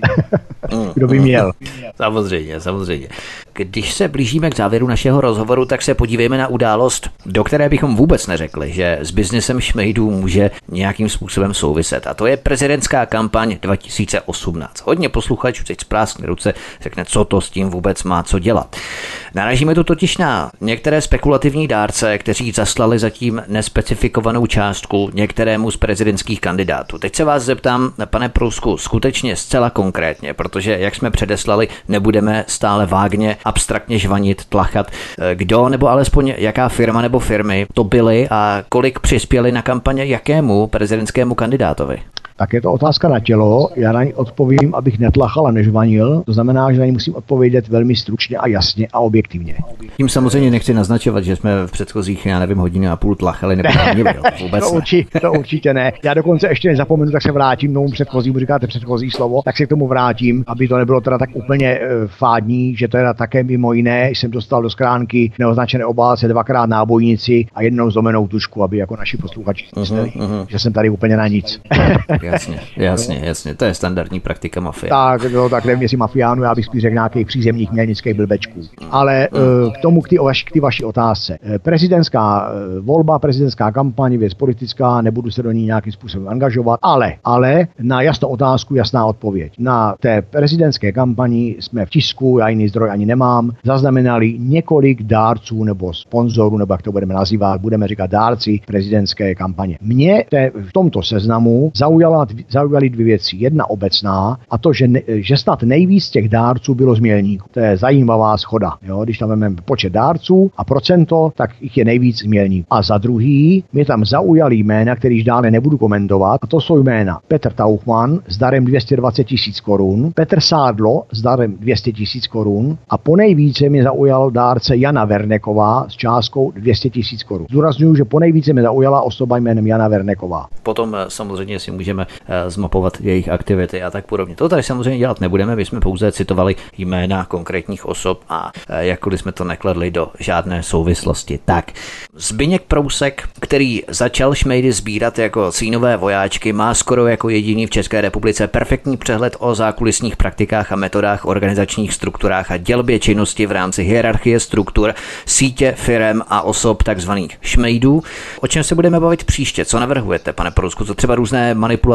Kdo by měl? Samozřejmě, samozřejmě. Když se blížíme k závěru našeho rozhovoru, tak se podívejme na událost, do které bychom vůbec neřekli, že s biznesem šmejdů může nějakým způsobem souviset. A to je prezidentská kampaň dva tisíce osmnáct. Hodně posluchačů teď spláskne ruce, řekne, co to s tím vůbec má co dělat. Naražíme tu totiž na některé spekulativní dárce, kteří zaslali zatím nespecifikovanou částku některému z prezidentských kandidátů. Teď se vás zeptám, pane Prousku, skutečně zcela konkrétně, protože, jak jsme předeslali, nebudeme stále vágně, abstraktně žvanit, tlachat. Kdo nebo alespoň jaká firma nebo firmy to byly a kolik přispěli na kampaně jakému prezidentskému kandidátovi? Tak je to otázka na tělo, já na ní odpovím, abych netlachal a nežvanil, to znamená, že na ní musím odpovědět velmi stručně a jasně a objektivně. Tím samozřejmě nechci naznačovat, že jsme v předchozích, já nevím, hodinu a půl tlachali nebo vůbec to, urči, to určitě ne. Já dokonce ještě nezapomenu, tak se vrátím k tomu předchozímu, říkáte předchozí slovo, tak se k tomu vrátím, aby to nebylo teda tak úplně uh, fádní, že teda také mimo jiné jsem dostal do schránky neoznačené obálce dvakrát nábojnici a jednou zlomenou tušku, aby jako naši posluchači mysleli, uh-huh, uh-huh. že jsem tady úplně na nic. Jasně, jasně, jasně, to je standardní praktika mafie. Tak, no, tak nevím, jestli mafiánů, já bych spíš řekl nějakých přízemních mělnických blbečků. Ale mm. k tomu, k ty, k ty vaší otázce. Prezidentská volba, prezidentská kampaň, věc politická, nebudu se do ní nějakým způsobem angažovat, ale, ale na jasnou otázku, jasná odpověď. Na té prezidentské kampani jsme v tisku, já jiný zdroj ani nemám, zaznamenali několik dárců nebo sponzorů, nebo jak to budeme nazývat, budeme říkat dárci prezidentské kampaně. Mě te, v tomto seznamu zaujala zaujaly dvě věci. Jedna obecná a to, že, ne, že snad nejvíc těch dárců bylo z Mělníku. To je zajímavá schoda. Jo? Když tam vezmeme počet dárců a procento, tak jich je nejvíc z Mělníku. A za druhý, mě tam zaujaly jména, kterýž dále nebudu komentovat, a to jsou jména Petr Tauchman s darem dvě stě dvacet tisíc korun, Petr Sádlo s darem dvě stě tisíc korun a ponejvíce mě zaujal dárce Jana Verneková s částkou dvě stě tisíc korun. Zdůrazňuji, že ponejvíce mě zaujala osoba jménem Jana Verneková. Potom samozřejmě si můžeme zmapovat jejich aktivity a tak podobně. To tady samozřejmě dělat nebudeme, my jsme pouze citovali jména konkrétních osob a jakkoliv jsme to nekladli do žádné souvislosti. Tak, Zbyněk Prousek, který začal šmejdy sbírat jako cínové vojáčky, má skoro jako jediný v České republice perfektní přehled o zákulisních praktikách a metodách, organizačních strukturách a dělbě činnosti v rámci hierarchie struktur, sítě, firem a osob takzvaných šmejdů. O čem se budeme bavit příště? Co navrhujete, pane Prousku? Co třeba různé manipulace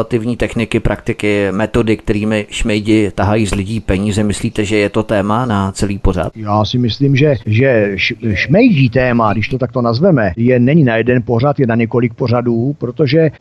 inovativní techniky, praktiky, metody, kterými šmejdi tahají z lidí peníze. Myslíte, že je to téma na celý pořad? Já si myslím, že, že šmejdí téma, když to takto nazveme, je není na jeden pořad, je na několik pořadů, protože e,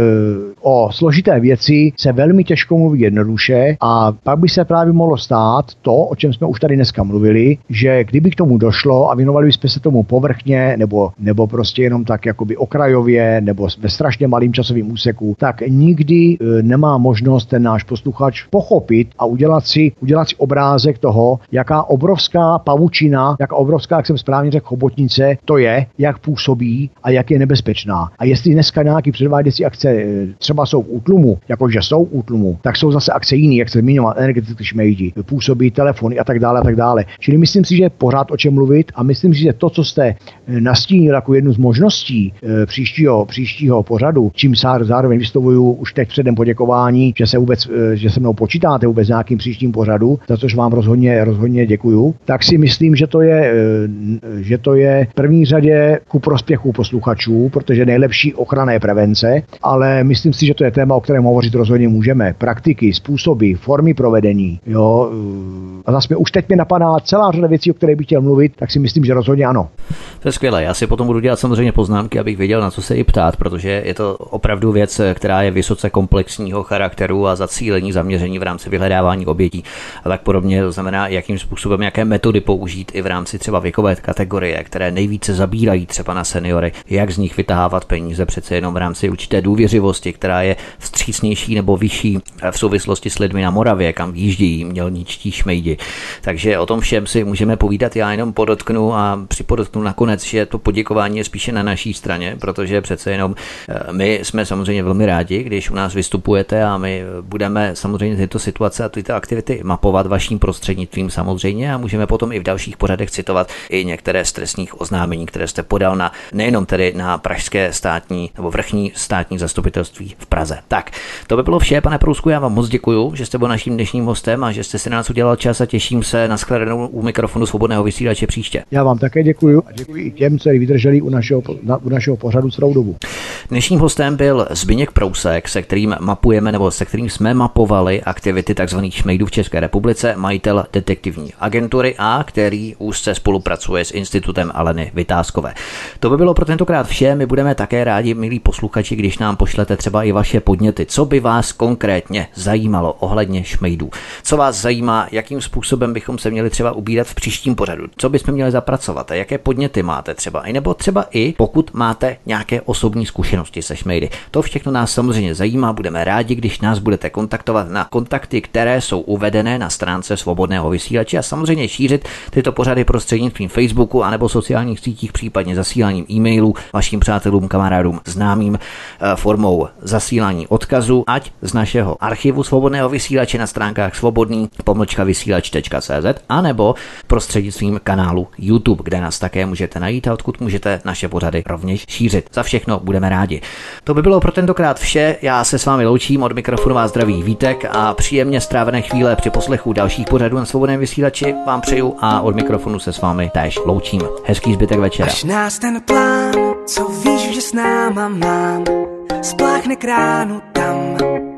o složité věci se velmi těžko mluví jednoduše a pak by se právě mohlo stát to, o čem jsme už tady dneska mluvili, že kdyby k tomu došlo a věnovali bychom se tomu povrchně nebo, nebo prostě jenom tak jakoby okrajově nebo ve strašně malým časovým úseku, tak nikdy e, nemá možnost ten náš posluchač pochopit a udělat si, udělat si obrázek toho, jaká obrovská pavučina, jaká obrovská, jak jsem správně řekl, chobotnice to je, jak působí a jak je nebezpečná. A jestli dneska nějaký předváděcí akce e, třeba jsou v útlumu, jakože jsou v útlumu, tak jsou zase akce jiný, jak se zmiňoval, energetické šmejdi, působí telefony a tak dále a tak dále. Čili myslím si, že je pořád o čem mluvit a myslím si, že to, co jste nastínil jako jednu z možností e, příštího, příštího pořadu, čím zároveň vyslovuju už teď předem poděkování, že se vůbec, e, že se mnou počítáte vůbec nějakým příštím pořadu, za což vám rozhodně, rozhodně děkuju, tak si myslím, že to je, e, že to je v první řadě ku prospěchu posluchačů, protože nejlepší ochrana je prevence, ale myslím si, že to je téma, o kterém hovořit rozhodně můžeme. Praktiky, způsoby, formy provedení, jo. A zase už teď mi napadá celá řada věcí, o kterých bych chtěl mluvit, tak si myslím, že rozhodně ano. To je skvělé. Já si potom budu dělat samozřejmě poznámky, abych věděl, na co se i ptát, protože je to opravdu věc, která je vysoce komplexního charakteru a zacílení, zaměření v rámci vyhledávání obětí a tak podobně. To znamená, jakým způsobem, jaké metody použít i v rámci třeba věkové kategorie, které nejvíce zabírají třeba na seniory, jak z nich vytahávat peníze přece jenom v rámci určité důvěřivosti, která je vstřícnější nebo vyšší v souvislosti s lidmi na Moravě, kam výjíždějí mělničtí šmejdi. Takže o tom všem si můžeme povídat. Já jenom podotknu a připodotknu nakonec, že to poděkování je spíše na naší straně, protože přece jenom my jsme samozřejmě velmi rádi, když u nás vystupujete a my budeme samozřejmě tyto situace a tyto aktivity mapovat vaším prostřednictvím samozřejmě a můžeme potom i v dalších pořadech citovat i některé z trestních oznámení, které jste podal na nejenom tedy na pražské státní nebo vrchní státní zastupitelství v Praze. Tak, to by bylo vše, pane Prousku, já vám moc děkuju, že jste byl naším dnešním hostem a že jste si na nás udělal čas a těším se na shledanou u mikrofonu Svobodného vysílače příště. Já vám také děkuju a děkuji i těm, kteří vydrželi u našeho, na, u našeho pořadu celou dobu. Dnešním hostem byl Zbyněk Prousek, se kterým mapujeme nebo se kterým jsme mapovali aktivity tzv. Šmejdů v České republice, majitel detektivní agentury a který úzce spolupracuje s institutem Aleny Vytázkové. To by bylo pro tentokrát vše. My budeme také rádi, milí posluchači, když nám pošlete třeba i vaše podněty. Co by vás konkrétně zajímalo ohledně šmejdů? Co vás zajímá, jakým způsobem bychom se měli třeba ubírat v příštím pořadu? Co bychom měli zapracovat? A jaké podněty máte třeba? I nebo třeba i pokud máte nějaké osobní zkušenosti se šmejdy. To všechno nás samozřejmě zajímá. Budeme rádi, když nás budete kontaktovat na kontakty, které jsou uvedené na stránce Svobodného vysílače a samozřejmě šířit tyto pořady prostřednictvím Facebooku anebo sociálních sítích, případně zasíláním e-mailů vašim přátelům, kamarádům, známým formou zasílání odkazu, ať z našeho archivu Svobodného vysílače na stránkách svobodný pomlčka vysílač tečka cé zet anebo prostřednictvím kanálu YouTube, kde nás také můžete najít a odkud můžete naše pořady rovněž šířit. Za všechno budeme rádi. To by bylo pro tentokrát vše. Já se s vámi loučím, od mikrofonu vás zdraví Vítek a příjemně strávené chvíle při poslechu dalších pořadů na Svobodném vysílači vám přeju a od mikrofonu se s vámi též loučím. Hezký zbytek večera. Až nás ten plán, co víš, že s náma mám, spláchne k ránu tam,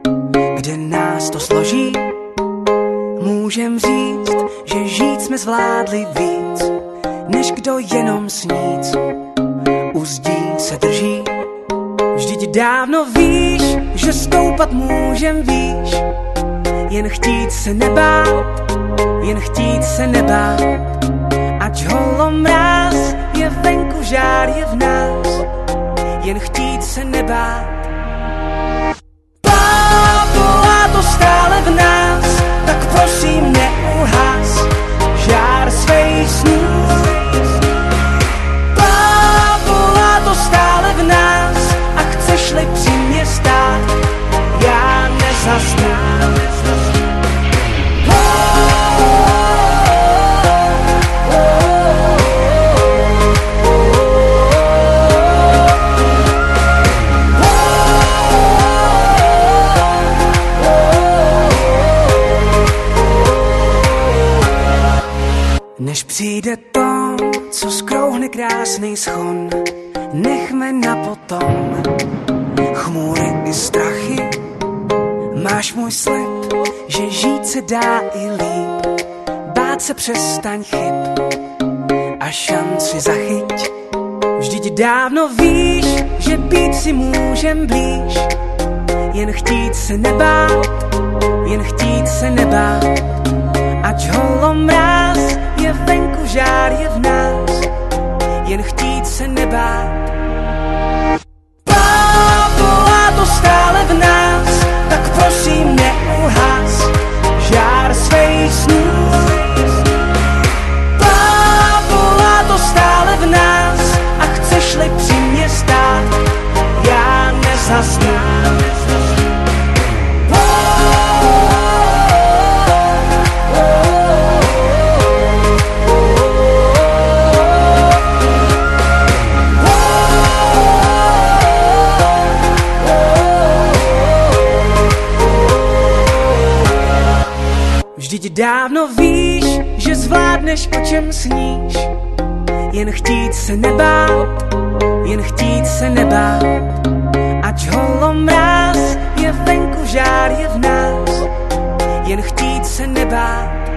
kde nás to složí. Můžem říct, že žít jsme zvládli víc, než kdo jenom snít u zdí se drží. Vždyť dávno víš, že stoupat můžem výš, jen chtít se nebát, jen chtít se nebát. Ať holomráz je venku, žár je v nás, jen chtít se nebát. Volá to stále v nás, tak prosím neuhas žár svých snů. Volá to stále v nás a chceš-li při mě stát, já nezastám. Než přijde to, co skrouhne krásnej schon, nechme na potom chmůry i strachy, Máš můj slib, že žít se dá i líp. Bát se přestaň chyb a šanci zachyť. Vždyť dávno víš, že být si můžem blíž. Jen chtít se nebát, jen chtít se nebát. Ať holomráz je venku, žár je v nás. Jen chtít se nebát. Pálá to stále v nás, tak prosím neuhas žár svých snů. Pálá to stále v nás a chceš-li při mě stát, já nezasnu. Vždyť dávno víš, že zvládneš, o čem sníš. Jen chtít se nebát, jen chtít se nebát. Ať holomráz je venku, žár je v nás. Jen chtít se nebát.